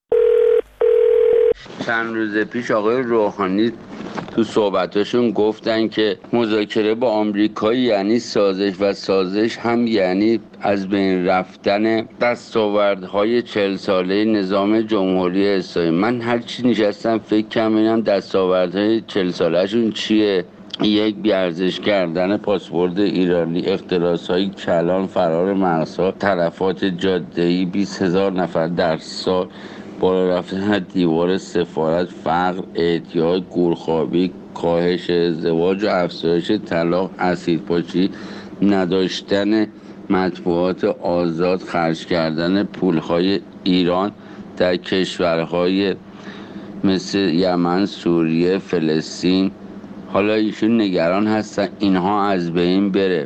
چند روز پیش آقای روحانی تو صحبتاشون گفتن که مذاکره با آمریکا یعنی سازش و سازش هم یعنی از بین رفتن دستاوردهای چهل ساله نظام جمهوری اسلامی. من هرچی نشستم فکر کنم اینم دستاوردهای چهل سالهشون چیه. یک بیارزش کردن پاسپورت ایرانی، اختلاس‌های کلان، فرار مرزها، تلفات جاده‌ای، بیست هزار نفر در سال، بالا رفتن دیوار سفارت، فقر، اعتیاد، گورخوابی، کاهش ازدواج و افزایش طلاق، اسیدپاشی، نداشتن مطبوعات آزاد، خرج کردن پولهای ایران در کشورهای مثل یمن، سوریه، فلسطین. حالا ایشون نگران هستن اینها از بین بره.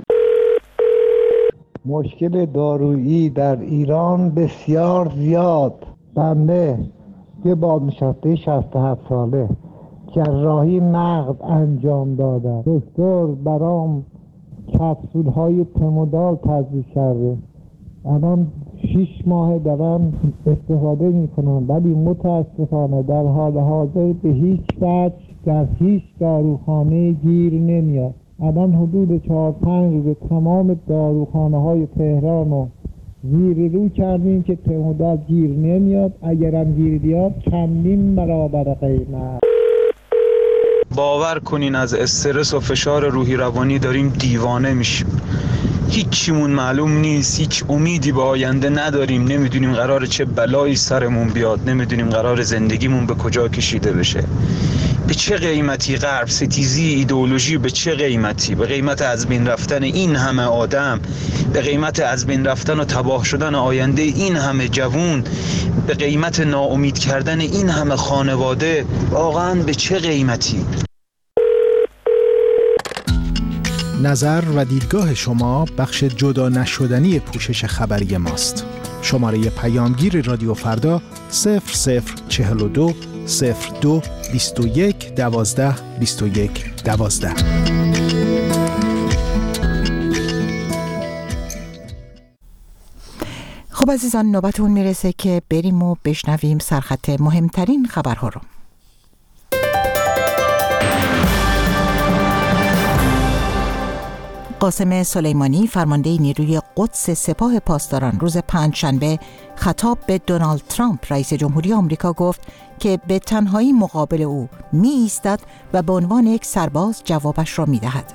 مشکل دارویی در ایران بسیار زیاد. بنده که بازنشسته شصت و هفت ساله جراحی نقد انجام دادم. دکتر برام کپسول های تمودال تجویز کرده. الان شیش ماه دارم استفاده می کنم، ولی متاسفانه در حال حاضر به هیچ وجه در هیچ داروخانه گیر نمیاد. الان حدود چهار پنج روز تمام داروخانه های تهران رو زیر رو کردیم که تمودال گیر نمیاد. اگرم گیر بیاد چندین برابر قیمت. باور کنین از استرس و فشار روحی روانی داریم دیوانه میشیم. هیچیمون معلوم نیست، هیچ امیدی به آینده نداریم، نمیدونیم قرار چه بلایی سرمون بیاد، نمیدونیم قرار زندگیمون به کجا کشیده بشه. به چه قیمتی؟ غرب ستیزی ایدئولوژی به چه قیمتی؟ به قیمت از بین رفتن این همه آدم، به قیمت از بین رفتن و تباه شدن آینده این همه جوون، به قیمت ناامید کردن این همه خانواده. واقعا به چه قیمتی؟ نظر و دیدگاه شما بخش جدا نشدنی پوشش خبری ماست. شماره پیامگیر رادیو فردا صفر صفر چهل و دو صفر دو بیست و یک دوازده بیست و یک دوازده. خب عزیزان، نوبت اون میرسه که بریم و بشنویم سرخط مهمترین خبرها رو. قاسم سلیمانی فرمانده نیروی قدس سپاه پاسداران روز پنجشنبه خطاب به دونالد ترامپ رئیس جمهوری آمریکا گفت که به تنهایی مقابل او می ایستد و به عنوان یک سرباز جوابش را می دهد.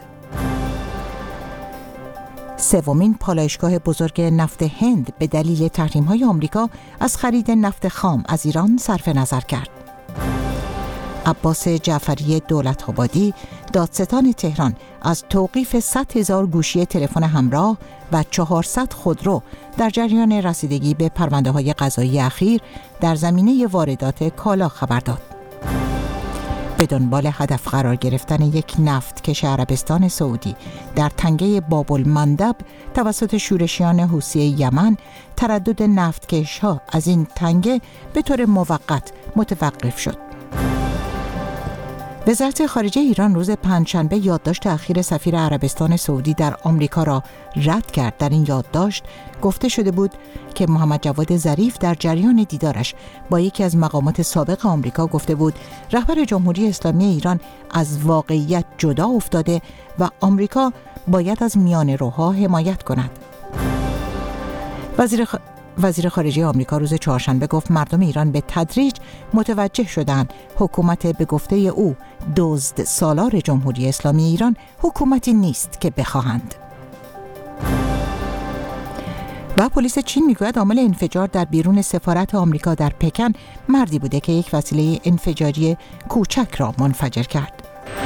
سومین پالایشگاه بزرگ نفت هند به دلیل تحریم‌های آمریکا از خرید نفت خام از ایران صرف نظر کرد. عباس جعفری دولت‌آبادی دادستان تهران از توقیف صد هزار گوشی تلفن همراه و چهارصد خودرو در جریان رسیدگی به پرونده‌های قضایی اخیر در زمینه واردات کالا خبر داد. به دنبال هدف قرار گرفتن یک نفتکش عربستان سعودی در تنگه باب المندب توسط شورشیان حوثی یمن، تردد نفتکش‌ها از این تنگه به طور موقت متوقف شد. وزارت خارجه ایران روز پنجشنبه یادداشت اخیر سفیر عربستان سعودی در آمریکا را رد کرد. در این یادداشت گفته شده بود که محمد جواد ظریف در جریان دیدارش با یکی از مقامات سابق آمریکا گفته بود رهبر جمهوری اسلامی ایران از واقعیت جدا افتاده و آمریکا باید از میانه‌روها حمایت کند. وزیر خ... وزیر خارجه آمریکا روز چهارشنبه گفت مردم ایران به تدریج متوجه شدند حکومت به گفته او دزد سالار جمهوری اسلامی ایران حکومتی نیست که بخواهند. و پلیس چین میگوید عامل انفجار در بیرون سفارت آمریکا در پکن مردی بوده که یک وسیله انفجاری کوچک را منفجر کرد.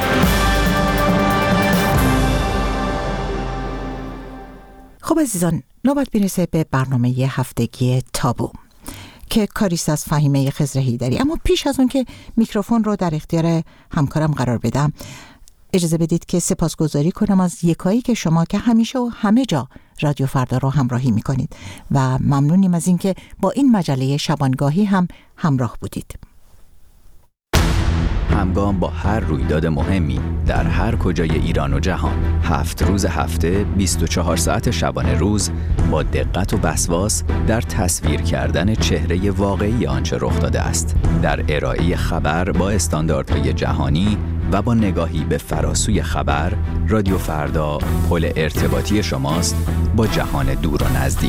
خب عزیزان، نوبت میرسه به برنامه هفتگی تابو که کاریست از فهیمه خضر حیدری. اما پیش از اون که میکروفون رو در اختیار همکارم قرار بدم، اجازه بدید که سپاسگزاری کنم از یکایی که شما که همیشه و همه جا رادیو فردا رو همراهی میکنید و ممنونیم از این که با این مجله شبانگاهی هم همراه بودید. همگام با هر رویداد مهمی در هر کجای ایران و جهان، هفت روز هفته، بیست و چهار ساعت شبانه روز، با دقت و وسواس در تصویر کردن چهره واقعی آنچه رخ داده است، در ارائه خبر با استانداردهای جهانی و با نگاهی به فراسوی خبر، رادیو فردا پل ارتباطی شماست با جهان دور و نزدیک.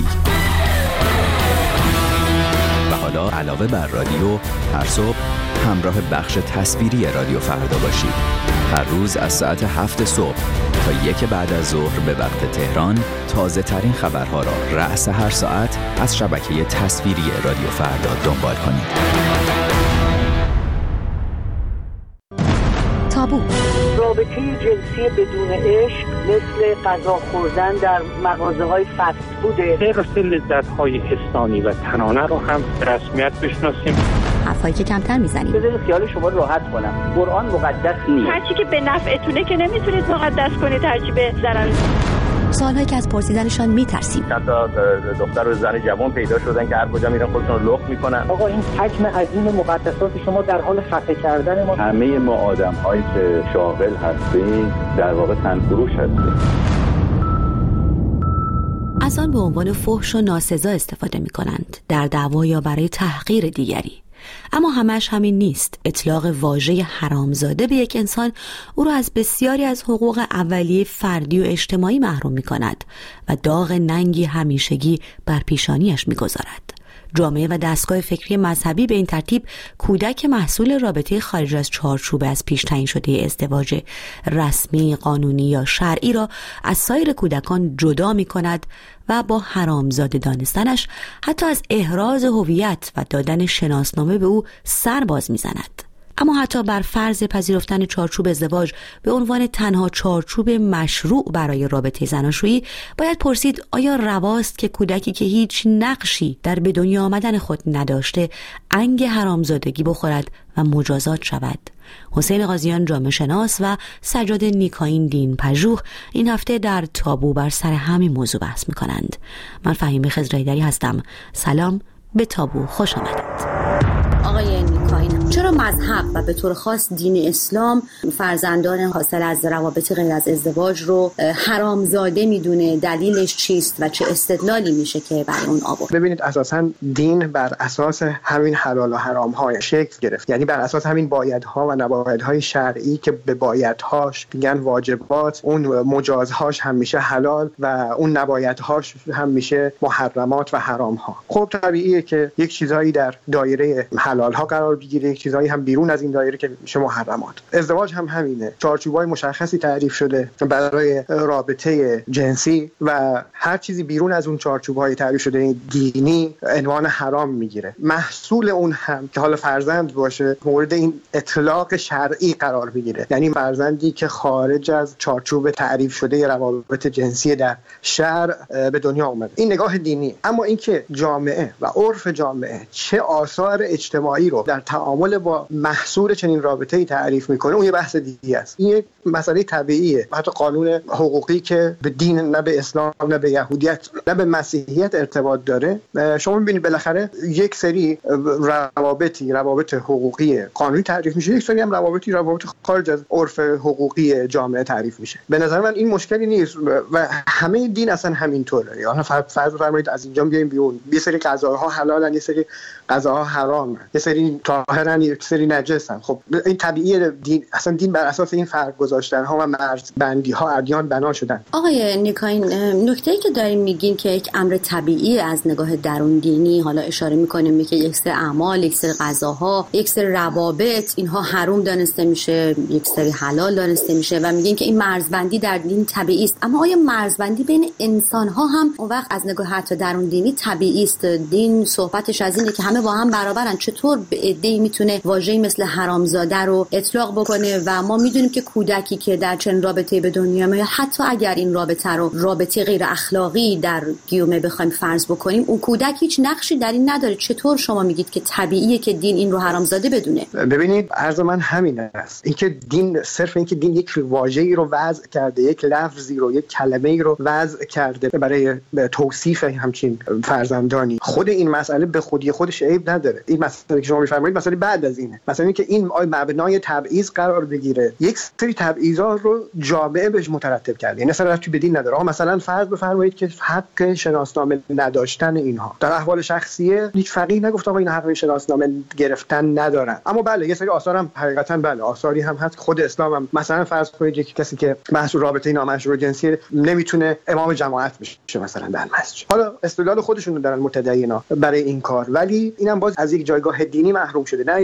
و حالا علاوه بر رادیو، هر صبح همراه بخش تصویری رادیو فردا باشید. هر روز از ساعت هفت صبح تا یک بعد از ظهر به وقت تهران تازه ترین خبرها را رأس هر ساعت از شبکه تصویری رادیو فردا دنبال کنید. تابو رابطه جنسی بدون عشق مثل غذا خوردن در مغازه‌های فست فوده. قصد لذت‌های حسانی و تنانه رو هم به رسمیت بشناسیم. حرفایی که کمتر میزنیم. بذارید خیال شما راحت کنم. قرآن مقدس نیست. هرچی که به نفعتونه که نمیتونید مقدس کنید، هرچی به ضرر. سوالهایی که از پرسیدنشان میترسیم. حتی دختر و زن جوان پیدا شدن که هر کجا میرن خودشون رو لخت میکنن. آقا این حجم عظیم مقدسات شما در حال خفه کردن ما. همه ما آدم‌هایی که شاغل هستیم در واقع تنفروش هستیم. از آن به عنوان فحش و ناسزا استفاده میکنند در دعوا یا برای تحقیر دیگری. اما همش همین نیست. اطلاق واژه حرامزاده به یک انسان او را از بسیاری از حقوق اولیه فردی و اجتماعی محروم می کند و داغ ننگی همیشگی بر پیشانیش می گذارد. جامعه و دستگاه فکری مذهبی به این ترتیب کودک محصول رابطه خارج از چارچوب از پیش تعیین شده ازدواج رسمی، قانونی یا شرعی را از سایر کودکان جدا می کند و با حرامزاده دانستنش حتی از احراز هویت و دادن شناسنامه به او سر باز می زند. اما حتی بر فرض پذیرفتن چارچوب ازدواج به عنوان تنها چارچوب مشروع برای رابطه زناشویی، باید پرسید آیا رواست که کودکی که هیچ نقشی در به دنیا آمدن خود نداشته انگ حرامزادگی بخورد و مجازات شود؟ حسین قاضیان جامعه شناس و سجاد نیکاین دین پژوه این هفته در تابو بر سر همین موضوع بحث می‌کنند. من فهیمه خضرایدری هستم. سلام، به تابو خوش آمدید. آقای نیکاین، چرا مذهب و به طور خاص دین اسلام فرزندان حاصل از روابط غیر از ازدواج رو حرامزاده میدونه؟ دلیلش چیست و چه استدلالی میشه که برای اون آورد؟ ببینید، اساساً دین بر اساس همین حلال و حرام های شکل گرفت، یعنی بر اساس همین بایدها و نبایدهای شرعی که به بایدهاش میگن واجبات، اون مجازهاش هم میشه حلال و اون نبایدهاش هم میشه محرمات و حرام ها. خب طبیعیه که یک چیزایی در دایره حلال ها قرار بگیره، یک چیزایی هم بیرون از این دایره که میشه محرمات. ازدواج هم همینه، چارچوبای مشخصی تعریف شده برای رابطه جنسی و هر چیزی بیرون از اون چارچوبای تعریف شده دینی عنوان حرام میگیره. محصول اون هم که حالا فرزند باشه مورد این اطلاق شرعی قرار بگیره، یعنی فرزندی که خارج از چارچوب تعریف شده روابط جنسی در شرع به دنیا اومده. این نگاه دینی. اما اینکه جامعه و عرف جامعه چه آثار اجتماعی رو در تعامل با محصول چنین رابطه‌ای تعریف میکنه، اون یه بحث دیگه است. این یک مسئله طبیعیه. حتی قانون حقوقی که به دین، نه به اسلام، نه به یهودیت، نه به مسیحیت ارتباط داره، شما می‌بینید بالاخره یک سری روابطی روابط حقوقی قانونی تعریف میشه، یک سری هم روابطی روابط خارج از عرف حقوقی جامعه تعریف میشه. به نظر من این مشکلی نیست و همه دین اصلا همینطوره. یعنی فرض بفرمایید از اینجا بیایم بیرون، یه سری غذاها حلالن، یه سری غذاها حرامن، یه سری طاهرن، یه سری نجسن. خب این طبیعیه. دین اصلا دین بر اساس این فرق گذاشتن ها و مرزبندی ها ادیان بنا شدن. آقای نیکاین، نکته‌ای که دارین میگین که یک امر طبیعی از نگاه درون دینی، حالا اشاره میکنیم که یک سری اعمال، یک سری غذاها، یک سری روابط اینها حرام دانسته میشه، یک سری حلال دانسته میشه و میگین که این مرزبندی در دین طبیعی است. اما آیا مرزبندی بین انسان ها هم اون وقت از نگاه حتی درون دینی طبیعی است؟ دین صحبتش از اینه که همه با هم برابرن. چطور به عده‌ای میتونه واژه‌ای مثل حرامزاده رو اطلاق بکنه و ما میدونیم که کودکی که در چنین رابطه‌ای به دنیا میاد، حتی اگر این رابطه رو رابطه غیر اخلاقی در گیومه بخوایم فرض بکنیم، اون کودک هیچ نقشی در این نداره. چطور شما میگید که طبیعیه که دین این رو حرامزاده بدونه؟ ببینید، عرض من همین است. اینکه دین صرف اینکه دین یک واژه‌ای رو وضع کرده، یک لفظی رو، یک کلمه‌ای رو وضع کرده برای توصیف همچین فرزندانی، خود این مسئله به خودی خودش عیب نداره. این مسئله که شما می‌فرمایید مسئله بعد از اینه. مثلا اینکه این مبنای تبعیض قرار بگیره، یک سری تبعیضات رو جامعه بهش مترتب کرده. این اصلا ربطی به دین نداره. مثلا فرض بفرمایید که حق شناسنامه نداشتن اینها در احوال شخصیه، هیچ فقیه نگفت آقا این حق شناسنامه گرفتن ندارن. اما بله، یه سری آثار هم حقیقتا بله آثاری هم هست. خود اسلام هم مثلا فرض کنید یک کسی که محصول رابطه نامشروع جنسی نمیتونه امام جماعت بشه مثلا در مسجد. حالا استدلال خودشون رو دارن متدینا برای این کار، ولی اینم باز از یک جایگاه دینی محروم شده، نه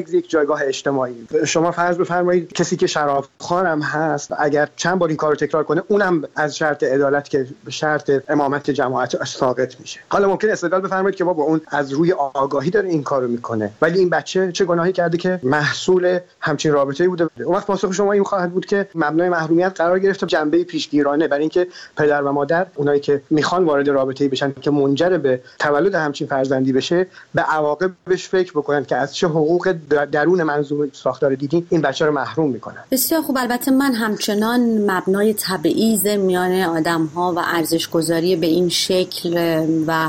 محض یک جایگاه اجتماعی. شما فرض بفرمایید کسی که شرابخوار هم هست اگر چند بار این کارو تکرار کنه اونم از شرط عدالت که شرط امامت جماعت ساقط میشه. حالا ممکن استدلال بفرمایید که بابا اون از روی آگاهی داره این کارو میکنه، ولی این بچه چه گناهی کرده که محصول همچین رابطه‌ای بوده؟ اون وقت پاسخ شما این خواهد بود که مبنای محرومیت قرار گرفته جنبه پیشگیرانه برای اینکه پدر و مادر اونایی که میخوان وارد رابطه‌ای بشن که منجر به تولد همچین فرزندی بشه به عواقبش فکر بکنن که از چه حقوق درون منظومه ساختار دینی این بچه رو محروم میکنن. بسیار خوب. البته من همچنان مبنای تبعیض میان آدم‌ها و ارزش‌گذاری به این شکل و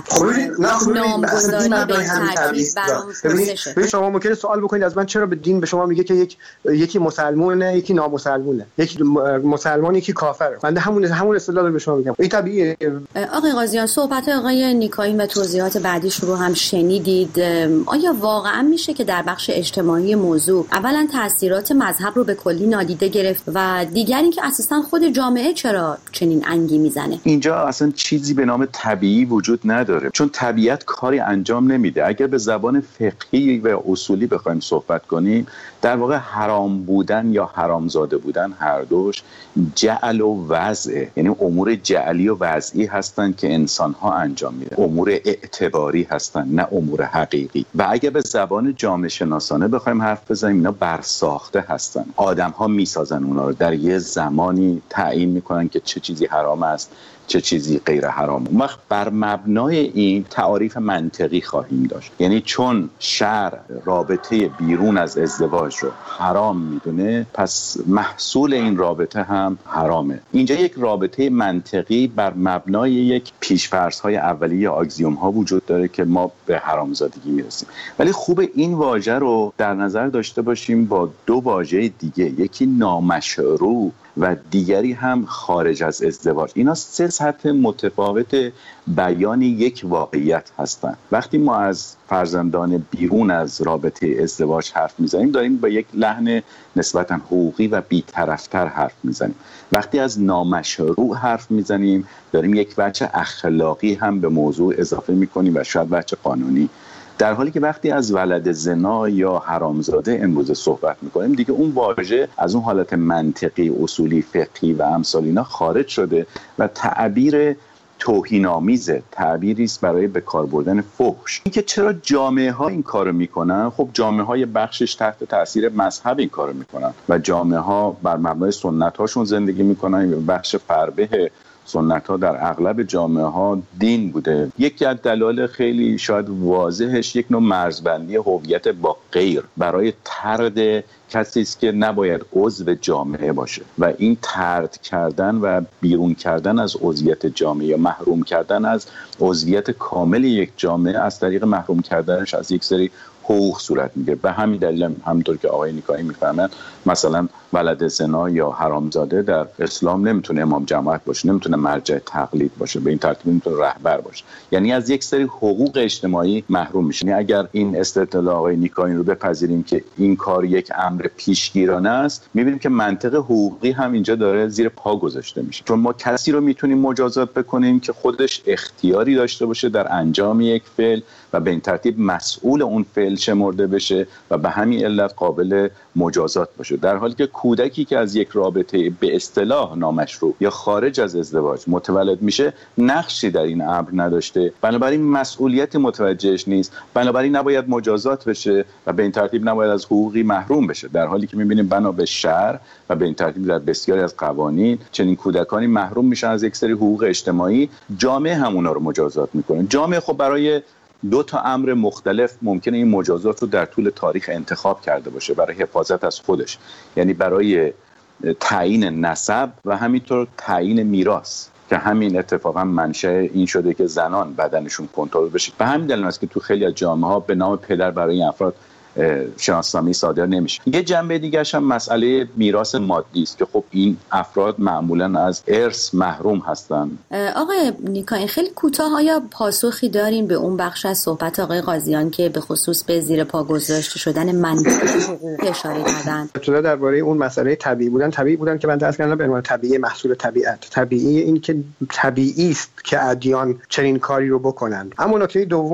نامگذاری به ترتیب برام پرسشه. شما ممکنه سوال بکنید از من چرا به دین به شما میگه که یک یکی مسلمونه یکی نامسلمونه، یکی مسلمان یکی کافره. من همون همون استدلال رو به شما میگم. این طبیعیه. آقای قاضیان صحبت آقای نیکایی و توضیحات بعدیش رو هم شنیدید. آیا واقعا میشه که در بخش اجتماعی موضوع اولا تاثیرات مذهب رو به کلی نادیده گرفت و دیگر اینکه اساسا خود جامعه چرا چنین انگی میزنه؟ اینجا اصلا چیزی به نام طبیعی وجود نداره، چون طبیعت کاری انجام نمیده. اگر به زبان فقهی و اصولی بخوایم صحبت کنیم، در واقع حرام بودن یا حرامزاده بودن هر دوش جعل و وضع، یعنی امور جعلی و وضعی هستند که انسان‌ها انجام میدن، امور اعتباری هستند نه امور حقیقی. و اگر به زبان جامعه شناسانه بخوایم حرف بزنیم، اینا برساخته هستند. آدم‌ها میسازن اونا رو، در یه زمانی تعیین میکنن که چه چیزی حرام است چه چیزی غیر حرام. ما بر مبنای این تعاریف منطقی خواهیم داشت، یعنی چون شرع رابطه بیرون از ازدواج رو حرام میدونه، پس محصول این رابطه هم حرامه. اینجا یک رابطه منطقی بر مبنای یک پیش‌فرض‌های اولیه آگزیوم ها وجود داره که ما به حرامزادگی میرسیم. ولی خوب این واژه رو در نظر داشته باشیم با دو واژه دیگه، یکی نامشروع و دیگری هم خارج از ازدواج. اینا سه سطح متفاوت بیان یک واقعیت هستند. وقتی ما از فرزندان بیرون از رابطه ازدواج حرف میزنیم، داریم با یک لحن نسبتاً حقوقی و بی‌طرف‌تر حرف میزنیم. وقتی از نامشروع حرف میزنیم، داریم یک وجه اخلاقی هم به موضوع اضافه میکنیم و شاید وجه قانونی. در حالی که وقتی از ولد زنا یا حرامزاده امروز صحبت میکنیم، دیگه اون واژه از اون حالت منطقی، اصولی، فقهی و امثال اینا خارج شده و تعبیر توهین‌آمیزه، تعبیری است برای به کار بردن فحش. اینکه چرا جامعه ها این کارو میکنن؟ خب جامعه های بخشش تحت تاثیر مذهب این کارو میکنن و جامعه ها بر مبنای سنت هاشون زندگی میکنن و بخش فربه سنت ها در اغلب جامعه ها دین بوده. یکی از دلایل خیلی شاید واضحش یک نوع مرزبندی هویت با غیر برای طرد کسی است که نباید عضو جامعه باشه و این طرد کردن و بیرون کردن از عضویت جامعه یا محروم کردن از عضویت کامل یک جامعه از طریق محروم کردنش از یک سری حقوق صورت میگیره. به همین دلیل همونطور که آقای نیکایی میفهمن، مثلا ولد زنا یا حرامزاده در اسلام نمیتونه امام جماعت باشه، نمیتونه مرجع تقلید باشه، به این ترتیب نمیتونه رهبر باشه، یعنی از یک سری حقوق اجتماعی محروم میشه. یعنی اگر این استدلال آقای نیکایی رو بپذیریم که این کار یک امر پیشگیرانه است، میبینیم که منطق حقوقی هم اینجا داره زیر پا گذاشته میشه، چون ما کسی رو میتونیم مجازات بکنیم که خودش اختیاری داشته باشه در انجام یک فعل و به این ترتیب مسئول اون فعل شمرده بشه و به همین علت قابل مجازات باشه، در حالی که کودکی که از یک رابطه به اصطلاح نامشروع یا خارج از ازدواج متولد میشه نقشی در این امر نداشته، بنابراین مسئولیت متوجهش نیست، بنابراین نباید مجازات بشه و به این ترتیب نباید از حقوقی محروم بشه، در حالی که میبینیم بنا به شرع و به این ترتیب در بسیاری از قوانین چنین کودکانی محروم میشن از یک سری حقوق اجتماعی. جامعه هم اونا رو مجازات میکنه. جامعه خب برای دو تا امر مختلف ممکنه این مجازات رو در طول تاریخ انتخاب کرده باشه برای حفاظت از خودش، یعنی برای تعیین نسب و همینطور تعیین میراث، که همین اتفاقا منشأ این شده که زنان بدنشون کنترل بشه. به همین دلیل است که تو خیلی از جامعه‌ها به نام پدر برای این افراد شناسنامه صادر نمیشه. یه جنبه دیگه‌ش هم مسئله میراث مادی است که خب این افراد معمولاً از ارث محروم هستند. آقای نیکایی خیلی کوتاه آیا پاسخی دارین به اون بخش از صحبت آقای قاضیان که به خصوص به زیر پا گذاشته شدن منطق حقوقی اشاره کردن؟ چرا درباره اون مسئله طبیعی بودن طبیعی بودن که من درس کردم به عنوان طبیعی محصول طبیعت. طبیعی این که طبیعی است که ادیان چنین کاری رو بکنن. اما نکته دوم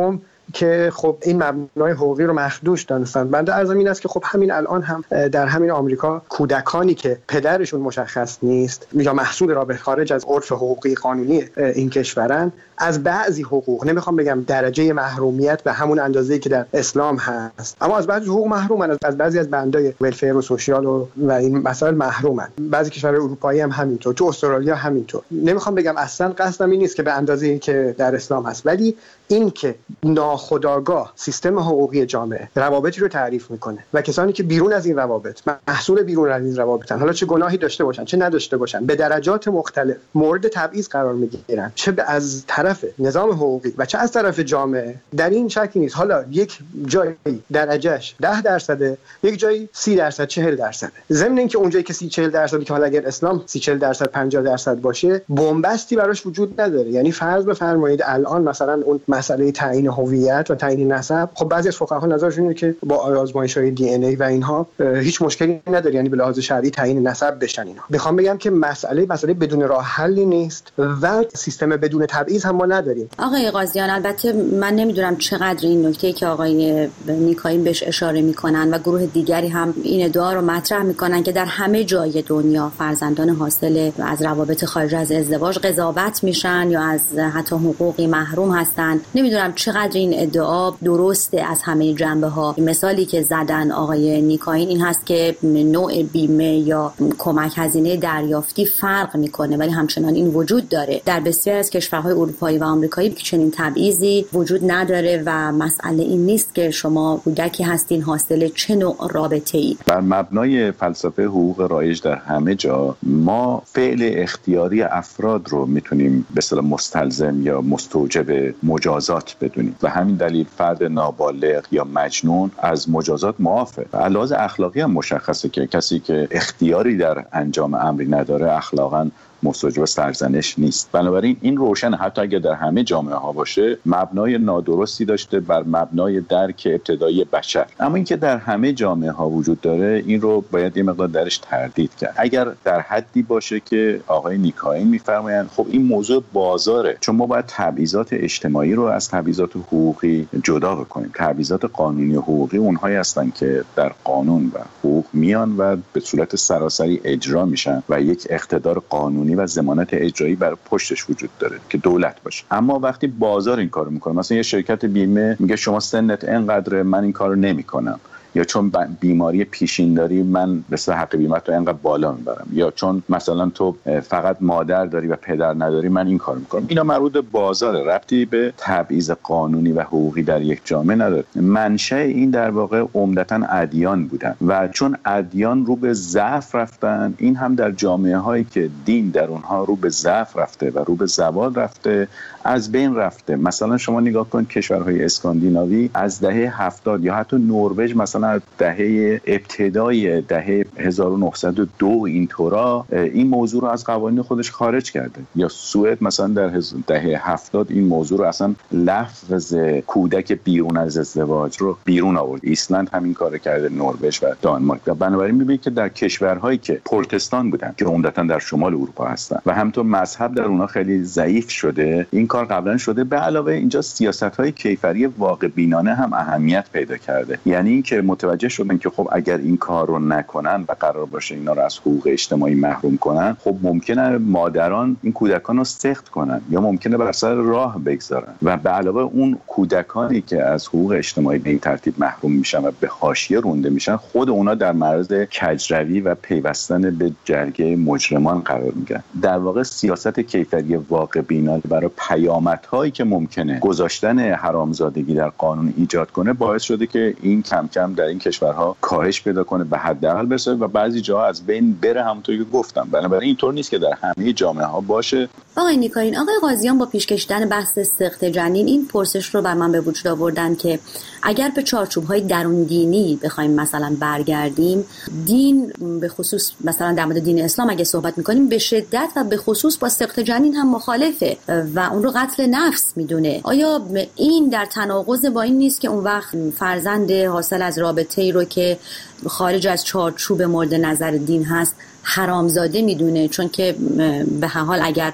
که خب این مبنای حقوقی رو مخدوش دانستن. بنده عرضم این است که خب همین الان هم در همین آمریکا کودکانی که پدرشون مشخص نیست یا محصول رابطه خارج از عرف حقوقی قانونی این کشورن، از بعضی حقوق، نمیخوام بگم درجه محرومیت به همون اندازه‌ای که در اسلام هست، اما از بعضی حقوق محرومن، از بعضی از بندای ولفیر و سوشیال و, و این مسائل محرومن. بعضی کشورهای اروپایی هم همینطور، تو استرالیا همینطور. نمیخوام بگم اصلا قصدم این نیست که به اندازه‌ای که در اسلام هست، ولی این که ناخودآگاه سیستم حقوقی جامعه روابطی رو تعریف میکنه و کسانی که بیرون از این روابط، محصول بیرون از این روابطن، حالا چه گناهی داشته باشن چه نداشته باشن، به درجات مختلف مورد تبعیض قرار میگیرن، چه از طرف نظام حقوقی و چه از طرف جامعه. در این شکی نیست. حالا یک جایی درجهش ده درصده، یک جایی سی درصد، چهل درصده. ضمن اینکه اونجایی که سی چهل درصدی که حالا اگر اسلام سی چهل درصد پنجاه درصد باشه، بنبستی براش وجود نداره. یعنی فرض بفرمایید الان مثلا اون مسئله تعیین هویت و تعیین نسب، خب بعضی از فقها نظرشون اینه که با آزمایش‌های دی ان ای و اینها هیچ مشکلی نداره، یعنی به لحاظ شرعی تعیین نسب بشن اینا. میخوام بگم که مسئله مسئله بدون راه حلی نیست و سیستم بدون تبعیض هم ما نداریم. آقای قاضیان، البته من نمیدونم چقدر این نکته‌ای که آقای نیکاین بهش اشاره میکنن و گروه دیگری هم این ادعا رو مطرح میکنن که در همه جای دنیا فرزندان حاصل از روابط خارج از ازدواج قضاوت میشن یا از حتی حقوقی محروم هستن. نمیدونم چقدر این ادعا درسته از همه جنبه ها. مثالی که زدن آقای نیکاین این هست که نوع بیمه یا کمک هزینه دریافتی فرق میکنه، ولی همچنان این وجود داره. در بسیاری از کشورهای اروپایی و آمریکایی که چنین تبعیضی وجود نداره و مسئله این نیست که شما کودکی هستین حاصل چه نوع رابطه‌ای. بر مبنای فلسفه حقوق رایج در همه جا ما فعل اختیاری افراد رو میتونیم به اصطلاح مستلزم یا مستوجب مجازات بدونیم و همین دلیل فرد نابالغ یا مجنون از مجازات معافه. علاوه اخلاقی هم مشخصه که کسی که اختیاری در انجام امری نداره اخلاقاً مستوجب سرزنش نیست. بنابراین این روشن حتی اگر در همه جامعه ها باشه مبنای نادرستی داشته بر مبنای درک ابتدایی بشر، اما اینکه در همه جامعه ها وجود داره این رو باید یه مقدار درش تردید کرد. اگر در حدی باشه که آقای نیکاین میفرمایند خب این موضوع بازاره، چون ما باید تبعیضات اجتماعی رو از تبعیضات حقوقی جدا بکنیم. تبعیضات قانونی و حقوقی اونهایی هستن که در قانون و حقوق میان و به صورت سراسری اجرا میشن و یک اقتدار قانونی و ضمانت اجرایی بر پشتش وجود داره که دولت باشه. اما وقتی بازار این کارو میکنه، مثلا یه شرکت بیمه میگه شما سنت اینقدره من این کارو نمیکنم، یا چون بیماری پیشین داری من مثلا حق بیمت رو اینقدر بالا میبرم، یا چون مثلا تو فقط مادر داری و پدر نداری من این کار میکنم. اینا مربوط به بازاره، ربطی به تبعیض قانونی و حقوقی در یک جامعه نداره. منشأ این در واقع عمدتاً ادیان بودن و چون ادیان رو به ضعف رفتن، این هم در جامعه هایی که دین در اونها رو به ضعف رفته و رو به زوال رفته از بین رفته. مثلا شما نگاه کن کشورهای اسکاندیناوی از دهه هفتاد یا حتی نروژ مثلا از دهه ابتدای دهه هزار و نهصد و دو اینطورا این موضوع رو از قوانین خودش خارج کرده، یا سوئد مثلا در دهه هفتاد این موضوع رو اصلا لفظ کودک بیرون از ازدواج رو بیرون آورد. ایسلند همین کار کرده، نروژ و دانمارک. و بنابراین می‌بینید که در کشورهایی که پروتستان بودن که عمدتاً در شمال اروپا هستن و همینطور مذهب در اونها خیلی ضعیف شده، این کار قبلا شده. به علاوه اینجا سیاست‌های کیفری واقع بینانه هم اهمیت پیدا کرده، یعنی اینکه متوجه شدن که خب اگر این کار رو نکنن و قرار باشه اینا رو از حقوق اجتماعی محروم کنن، خب ممکنه مادران این کودکان رو سخت کنن یا ممکنه بر سر راه بگذارن و به علاوه اون کودکانی که از حقوق اجتماعی به این ترتیب محروم میشن و به حاشیه رونده میشن، خود اونا در معرض کجروی و پیوستن به جرگه مجرمان قرار میگیرن. در واقع سیاست کیفری واقع بینانه برای پیامدهایی که ممکنه گذاشتن حرامزادگی در قانون ایجاد کنه باعث شده که این کم کم در این کشورها کاهش پیدا کنه، به حداقل برسه و بعضی جاها از بین بره، همونطوری که گفتم. بنابراین اینطور نیست که در همه جامعه ها باشه. آقای نیکاین، آقای قاضیان با پیش کشیدن بحث سقط جنین این پرسش رو بر من به وجود آوردن که اگر به چارچوب‌های درون دینی بخوایم مثلا برگردیم، دین به خصوص مثلا در مورد دین اسلام اگه صحبت می‌کنیم به شدت و به خصوص با سقط جنین هم مخالفه و اون رو قتل نفس میدونه. آیا این در تناقض با این نیست که اون وقت فرزند حاصل از رابطه‌ای رو که خارج از چارچوب مورد نظر دین هست حرامزاده میدونه؟ چون که به هر حال اگر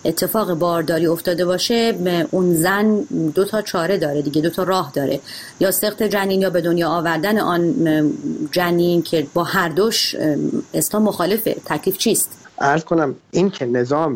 اتفاق بارداری افتاده باشه، اون زن دو تا چاره داره دیگه، دو تا راه داره، یا سقط جنین یا به دنیا آوردن آن جنین که با هر دوش اسلام مخالفه. تکلیف چیست؟ عرض کنم این که نظام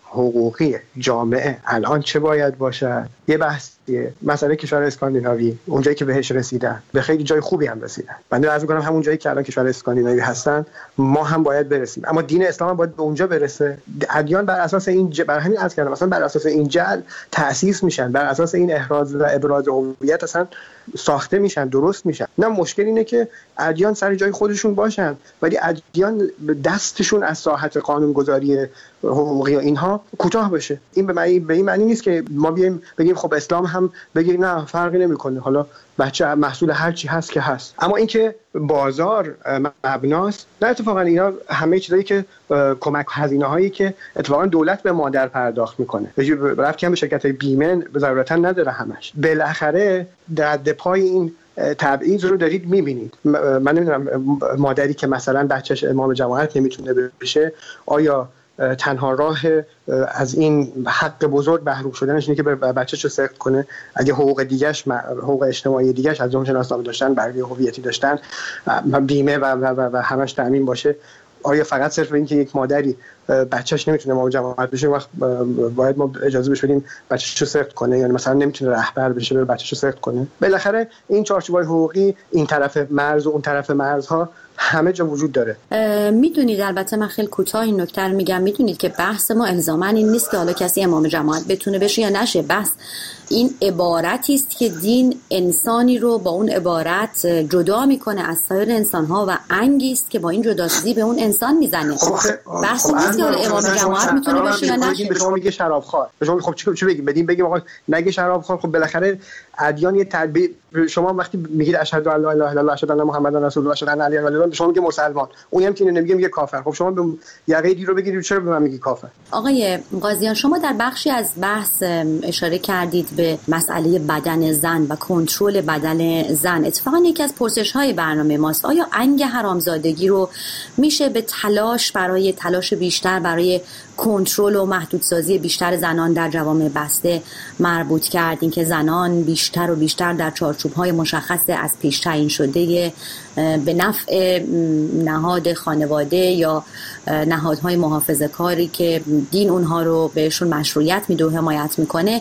حقوقی جامعه الان چه باید باشه یه بحثیه. مسئله کشور اسکاندیناوی اونجایی که بهش رسیدن به خیلی جای خوبی هم رسیدن. من عرض می‌کنم همون جایی که الان کشور اسکاندیناوی هستن ما هم باید برسیم، اما دین اسلام هم باید به اونجا برسه. ادیان بر اساس این ج... بر همین عرض کردم مثلا بر اساس این جعل تأسیس میشن، بر اساس این احراز و ابراز هویت اصلا ساخته میشن، درست میشن. نه مشکل اینه که ادیان سر جای خودشون باشن ولی ادیان دستشون از ساحت قانونگذاری حقوقی و اینها کوتاه بشه. این به معنی به این معنی نیست که ما بیایم بگیم خب اسلام هم بگیم نه فرقی نمیکنه، حالا بچه محصول هر چی هست که هست. اما اینکه بازار مبناست، نه اتفاقا اینا همه چیزایی که کمک هزینه هایی که اتفاقا دولت به مادر پرداخت میکنه، رفت که هم به شرکت بیمه ضرورتا نداره همش. بالاخره در پای این تبعیض رو دارید میبینید. من نمیدونم مادری که مثلا بچهش امام جماعت نمیتونه بشه، آیا تنها راه از این حق بزرگ محروم شدنش اینه که بچه‌ش رو سقط کنه؟ اگه حقوق دیگه‌اش، حقوق اجتماعی دیگه‌اش از جمله شناسنامه داشتن، برگه هویتی داشتن، بیمه و, و, و, و همش تامین باشه، آیا فقط صرف این که یک مادری بچه‌ش نمیتونه امام جماعت بشه وقت باید ما اجازه بهش بدیم بچه‌ش رو سقط کنه؟ یعنی مثلا نمیتونه رهبر بشه بره بچه‌ش رو سقط کنه؟ بالاخره این چارچوب‌های حقوقی این طرف مرز و اون طرف مرزها همه جا وجود داره. میدونید البته من خیلی کوتاه این نکته رو میگم، میدونید که بحث ما الزاما این نیست که حالا کسی امام جماعت بتونه بشه یا نشه. بحث این عبارتی است که دین انسانی رو با اون عبارت جدا میکنه از سایر انسان‌ها و انگی است که با این جداسازی به اون انسان میزنه. بحث نیست که امام جماعت میتونه بشه یا نشه. به شما میگه شرابخوار، به شما خب چی بگیم؟ بدیم بگیم آقا نگه شرابخوار. خب بالاخره ادیان یه تدبیر، شما وقتی میگید اشهد ان لا اله الا الله اشهد ان محمد رسول الله اشهد ان علی ولی الله، به شما میگه مسلمان، اونی هم که نمیگه میگه کافر. خب شما به یقه دی رو بگیرید چرا به من میگی کافر؟ آقای قاضیان شما در بخشی از بحث اشاره کردید به مسئله بدن زن و کنترل بدن زن. اتفاقا یکی از پرسش‌های برنامه ماست آیا انگ حرامزادگی رو میشه به تلاش برای تلاش بیشتر برای کنترل و محدودسازی بیشتر زنان در جوامع بسته مربوط کرد؟ این که زنان بیشتر و بیشتر در چارچوب‌های مشخص از پیش تعیین شده به نفع نهاد خانواده یا نهادهای محافظه‌کاری که دین اونها رو بهشون مشروعیت میده و حمایت میکنه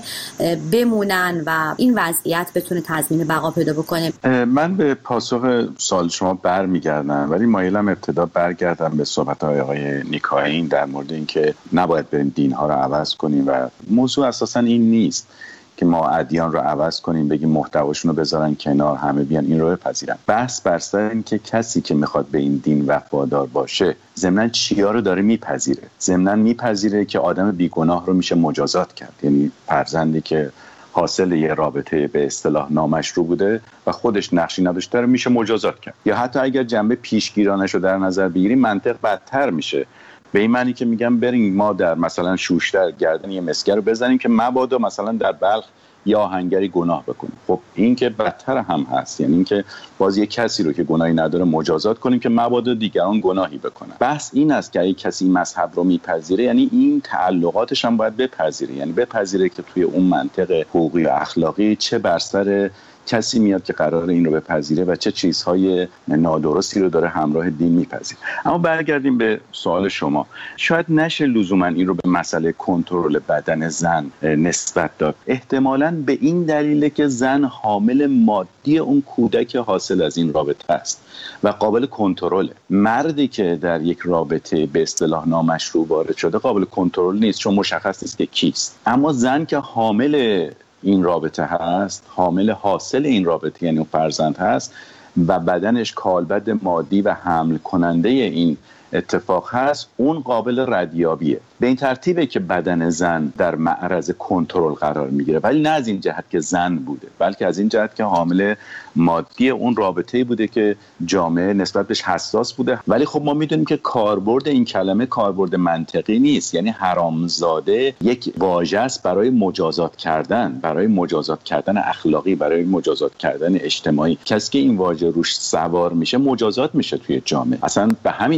بمونن و این وضعیت بتونه تضمین بقا پیدا بکنه. من به پاسخ سوال شما برمیگردم ولی مایلم ابتدا برگردم به صحبت‌های آقای نیکاین در مورد اینکه نباید بریم دین‌ها رو عوض کنیم و موضوع اساساً این نیست که ما ادیان رو عوض کنیم بگیم محتواشون رو بذارن کنار همه بیان این رو بپذیرن. بحث بر سر این که کسی که میخواد به این دین وفادار باشه ضمناً چیا رو داره میپذیره. ضمناً میپذیره که آدم بیگناه رو میشه مجازات کرد، یعنی فرزندی که حاصل یه رابطه به اصطلاح نامشروع بوده و خودش نقشی نداشته رو میشه مجازات کرد. یا حتی اگر جنبه پیشگیرانش رو در نظر بگیریم منطق بدتر میشه، به این معنی که میگم بریم ما در مثلا شوشتر گردن یه مسگر رو بزنیم که مبادا مثلا در بلخ یا آهنگری گناه بکنه. خب این که بدتر هم هست، یعنی این که باز یه کسی رو که گناهی نداره مجازات کنیم که مبادا دیگران گناهی بکنن. بحث این است که اگه کسی مذهب رو میپذیره یعنی این تعلقاتش هم باید بپذیره، یعنی بپذیره که توی اون منطق حقوقی و اخلاقی چه بر سر کسی میاد که قراره این رو بپذیره و چه چیزهای نادرستی رو داره همراه دین میپذیره. اما برگردیم به سوال شما. شاید نشه لزوما این رو به مسئله کنترل بدن زن نسبت داد. احتمالاً به این دلیله که زن حامل مادی اون کودک حاصل از این رابطه است و قابل کنترله. مردی که در یک رابطه به اصطلاح نامشروع وارد شده قابل کنترل نیست چون مشخص نیست که کیست. اما زن که حامل این رابطه هست، حامل حاصل این رابطه یعنی اون فرزند هست و بدنش کالبد مادی و حمل کننده این اتفاق هست، اون قابل ردیابیه. به این ترتیبه که بدن زن در معرض کنترل قرار میگیره، ولی نه از این جهت که زن بوده بلکه از این جهت که حامل مادی اون رابطه‌ای بوده که جامعه نسبت بهش حساس بوده. ولی خب ما میدونیم که کاربرد این کلمه کاربرد منطقی نیست، یعنی حرامزاده یک واژه است برای مجازات کردن، برای مجازات کردن اخلاقی، برای مجازات کردن اجتماعی. کسی که این واژه روش سوار میشه مجازات میشه توی جامعه. اصلا به همین دلیله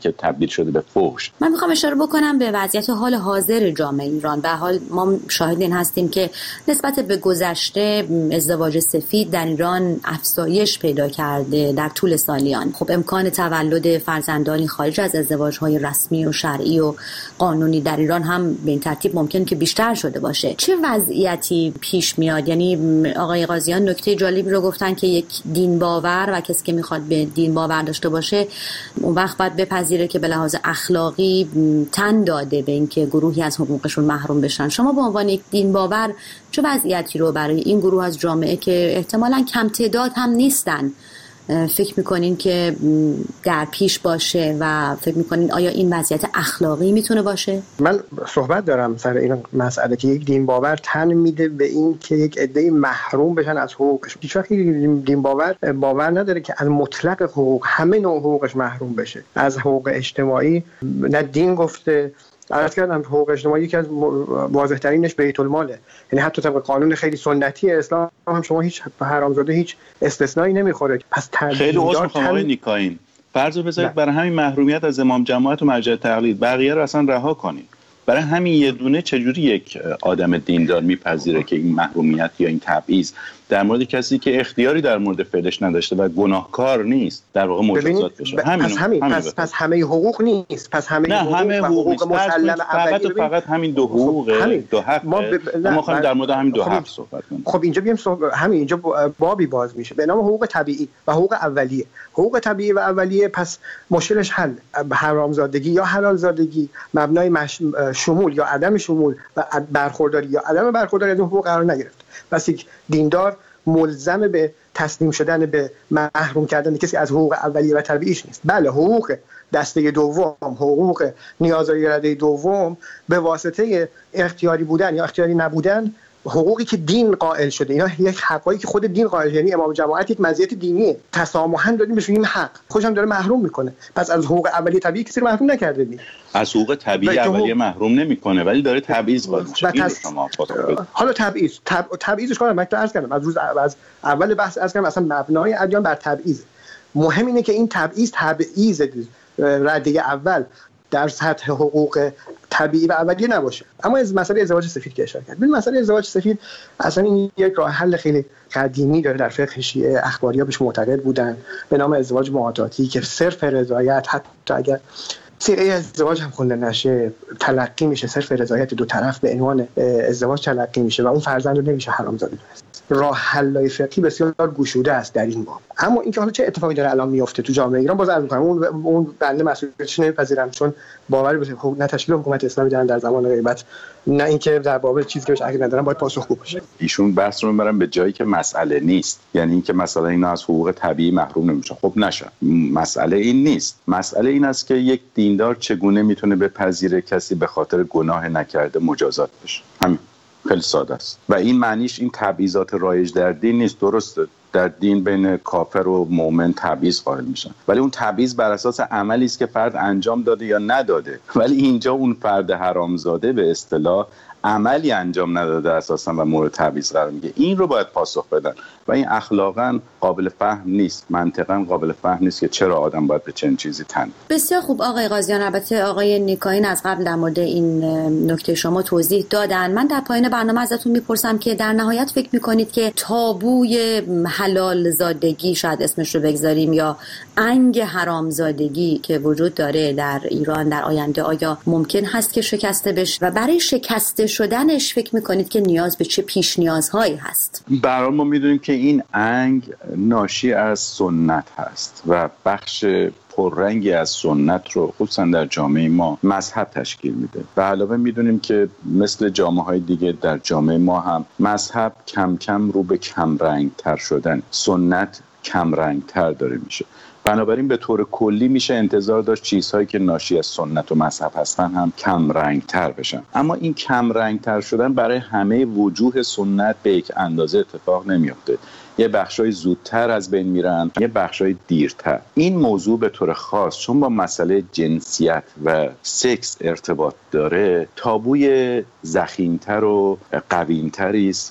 که تبدیل شده به فحش. من میخوام اشاره بکنم به وضعیت حال حاضر جامعه ایران. به حال ما شاهد این هستیم که نسبت به گذشته ازدواج سفید در ایران افزایش پیدا کرده در طول سالیان. خب امکان تولد فرزندانی خارج از ازدواج‌های رسمی و شرعی و قانونی در ایران هم به این ترتیب ممکن که بیشتر شده باشه. چه وضعیتی پیش میاد؟ یعنی آقای قاضیان نکته جالبی رو گفتن که یک دین باور و کسی که میخواد به دین باور داشته باشه اون وقت باید بپذیره که به لحاظ اخلاقی تن داده به اینکه گروهی از حقوقشون محروم بشن. شما به عنوان یک دین باور چه وضعیتی رو برای این گروه از جامعه که احتمالاً کم تعداد هم نیستن فکر میکنین که در پیش باشه و فکر میکنین آیا این وضعیت اخلاقی میتونه باشه؟ من صحبت دارم سر این مسئله که یک دین باور تن میده به این که یک عده محروم بشن از حقوقش. هیچ وقت دین باور باور نداره که از مطلق حقوق همه نوع حقوقش محروم بشه. از حقوق اجتماعی نه دین گفته. عرض کردم حقوق اجتماعی یکی از واضح‌ترینش بیت الماله، یعنی حتی طبق قانون خیلی سنتی اسلام هم شما هیچ حرامزاده هیچ استثنایی نمیخوره. پس خیلی عذر می‌خوام آقای نیکاین، فرض رو بذارید برای همین محرومیت از امام جماعت و مرجع تقلید بقیه رو اصلا رها کنید. برای همین یه دونه چجوری یک آدم دیندار میپذیره که این محرومیت یا این تبعیض در مورد کسی که اختیاری در مورد فعلش نداشته و گناهکار نیست در واقع مجازات بشه؟ ب... همین پس همین پس, پس همه حقوق نیست. پس همه نه حقوق همه حقوق, حقوق مسلم فقط و فقط همین دو حقوق همین. دو حق ما ب... ما خواهیم در مورد همین دو حق صحبت کنیم. خب اینجا بیام صحبت... همین اینجا بابی باز میشه به نام حقوق طبیعی و حقوق اولیه. حقوق طبیعی و اولیه پس مشکلش حل. حرامزادگی یا حلالزادگی مبنای مش... شمول یا عدم شمول و برخورداری یا عدم برخورداری از اون حقوق قرار نگرفت. پس یک دیندار ملزم به تسلیم شدن به محروم کردن کسی از حقوق اولیه و طبیعیش نیست. بله حقوق دسته دوم، حقوق نیازهای رده دوم به واسطه اختیاری بودن یا اختیاری نبودن، حقوقی که دین قائل شده، اینا یک حقایی که خود دین قائل، یعنی امام جماعت یک مزیت دینیه، تسامحاً دادیم بهش این حق، خودش داره محروم میکنه. پس از حقوق اولیه طبیعی کسی رو محروم نکرده دین. از حقوق طبیعی اولیه محروم نمیکنه ولی داره تبعیض قائل میشه. این تس... شما حالا تبعیض تب... تبعیضش کنم من عرض کردم از روز از اول بحث عرض کردم اصلا مبنای ادیان بر تبعیض. مهم اینه که این تبعیض تبعیض رده اول در سطح حقوق طبیعی و اولیه نباشه. اما از مسئله ازدواج سفید که اشاره کرد، ببین مسئله ازدواج سفید اصلا این یک راه حل خیلی قدیمی داره در فقه شیعه. اخباری‌ها بهش معتقد بودن به نام ازدواج معاطاتی که صرف رضایت، حتی اگر صیغه ازدواج هم خونده نشه، تلقی میشه، صرف رضایت دو طرف به عنوان ازدواج تلقی میشه و اون فرزند رو نمیشه حرامزاده دونست. راه حل‌های فقهی بسیار گشوده است در این باب. اما اینکه حالا چه اتفاقی داره الان میفته تو جامعه ایران باز عرض می‌کنم اون اون بنده مسئولیتش نمی‌پذیرم، چون باور به نه تشکیل حکومت اسلامی دارن در زمان غیبت، نه اینکه در باب چیزی که بهش عقیده ندارن باید پاسخگو باشه. ایشون بحث رو می‌برن به جایی که مسئله نیست، یعنی اینکه مثلا اینا از حقوق طبیعی محروم نمیشن. خب نشه، مسئله این نیست. مسئله این است که یک دیندار چگونه میتونه بپذیره کسی به خاطر گناه نکرده مجازات بشه. همین خیلی ساده است و این معنیش این تبعیضات رایج در دین نیست. درسته در دین بین کافر و مؤمن تبعیض قائل میشن، ولی اون تبعیض بر اساس عملی است که فرد انجام داده یا نداده. ولی اینجا اون فرد حرامزاده به اصطلاح عملی انجام نداده اساسا و مورد تبعیض قرار میگیره. این رو باید پاسخ بدن و این اخلاقا قابل فهم نیست، منطقا قابل فهم نیست که چرا آدم باید به چنین چیزی تن. بسیار خوب آقای قاضیان. البته آقای نیکاین از قبل در مورد این نکته شما توضیح دادن. من در پایان برنامه ازتون میپرسم که در نهایت فکر میکنید که تابوی حلال زادگی شاید اسمش رو بگذاریم یا انگ حرام زادگی که وجود داره در ایران در آینده آیا ممکن هست که شکسته بشه و برای شکسته شدنش فکر میکنید که نیاز به چه پیش نیازهایی هست؟ برای ما میدونیم که این انگ ناشی از سنت هست و بخش پررنگی از سنت رو خصوصا در جامعه ما مذهب تشکیل میده و علاوه میدونیم که مثل جامعه های دیگه در جامعه ما هم مذهب کم کم رو به کم رنگ تر شدن، سنت کم رنگ تر داره میشه. بنابراین به طور کلی میشه انتظار داشت چیزهایی که ناشی از سنت و مذهب هستن هم کم رنگ تر بشن. اما این کم رنگ تر شدن برای همه وجوه سنت به یک اندازه اتفاق نمیفته. یه بخشای زودتر از بین میرن، یه بخشای دیرتر. این موضوع به طور خاص چون با مسئله جنسیت و سکس ارتباط داره، تابوی ضخیم‌تر و قوی‌تری است و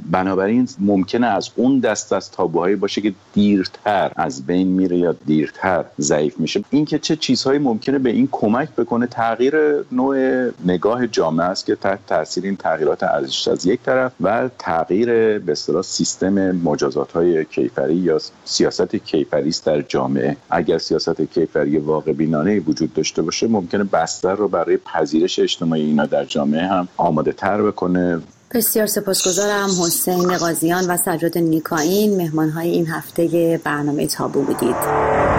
بنابراین ممکنه از اون دست از تابوهایی باشه که دیرتر از بین میره یا دیرتر ضعیف میشه. این که چه چیزهایی ممکنه به این کمک بکنه، تغییر نوع نگاه جامعه است که تحت تاثیر این تغییرات ارزش از یک طرف و تغییر به اصطلاح سیستم مجازات‌های کیفری یا سیاست کیفری است در جامعه. اگر سیاست کیفری واقع بینانه وجود داشته باشه ممکنه بستر رو برای پذیرش اجتماعی اینا در جامعه هم آماده تر بکنه. بسیار سپاسگزارم. حسین قاضیان و سجاد نیکاین مهمان‌های این هفته برنامه تابو بودید.